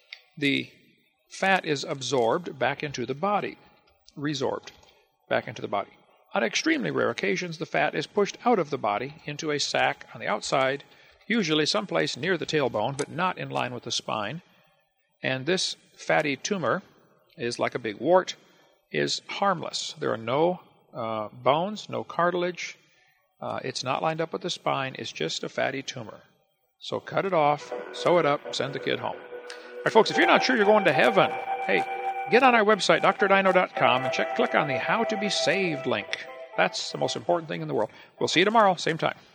the fat is absorbed back into the body, resorbed back into the body. On extremely rare occasions, the fat is pushed out of the body into a sac on the outside, usually someplace near the tailbone, but not in line with the spine. And this fatty tumor is like a big wart, is harmless. There are no uh, bones, no cartilage. Uh, it's not lined up with the spine. It's just a fatty tumor. So cut it off, sew it up, send the kid home. All right, folks, if you're not sure you're going to heaven, hey, get on our website, D R Dino dot com, and check, click on the How to Be Saved link. That's the most important thing in the world. We'll see you tomorrow, same time.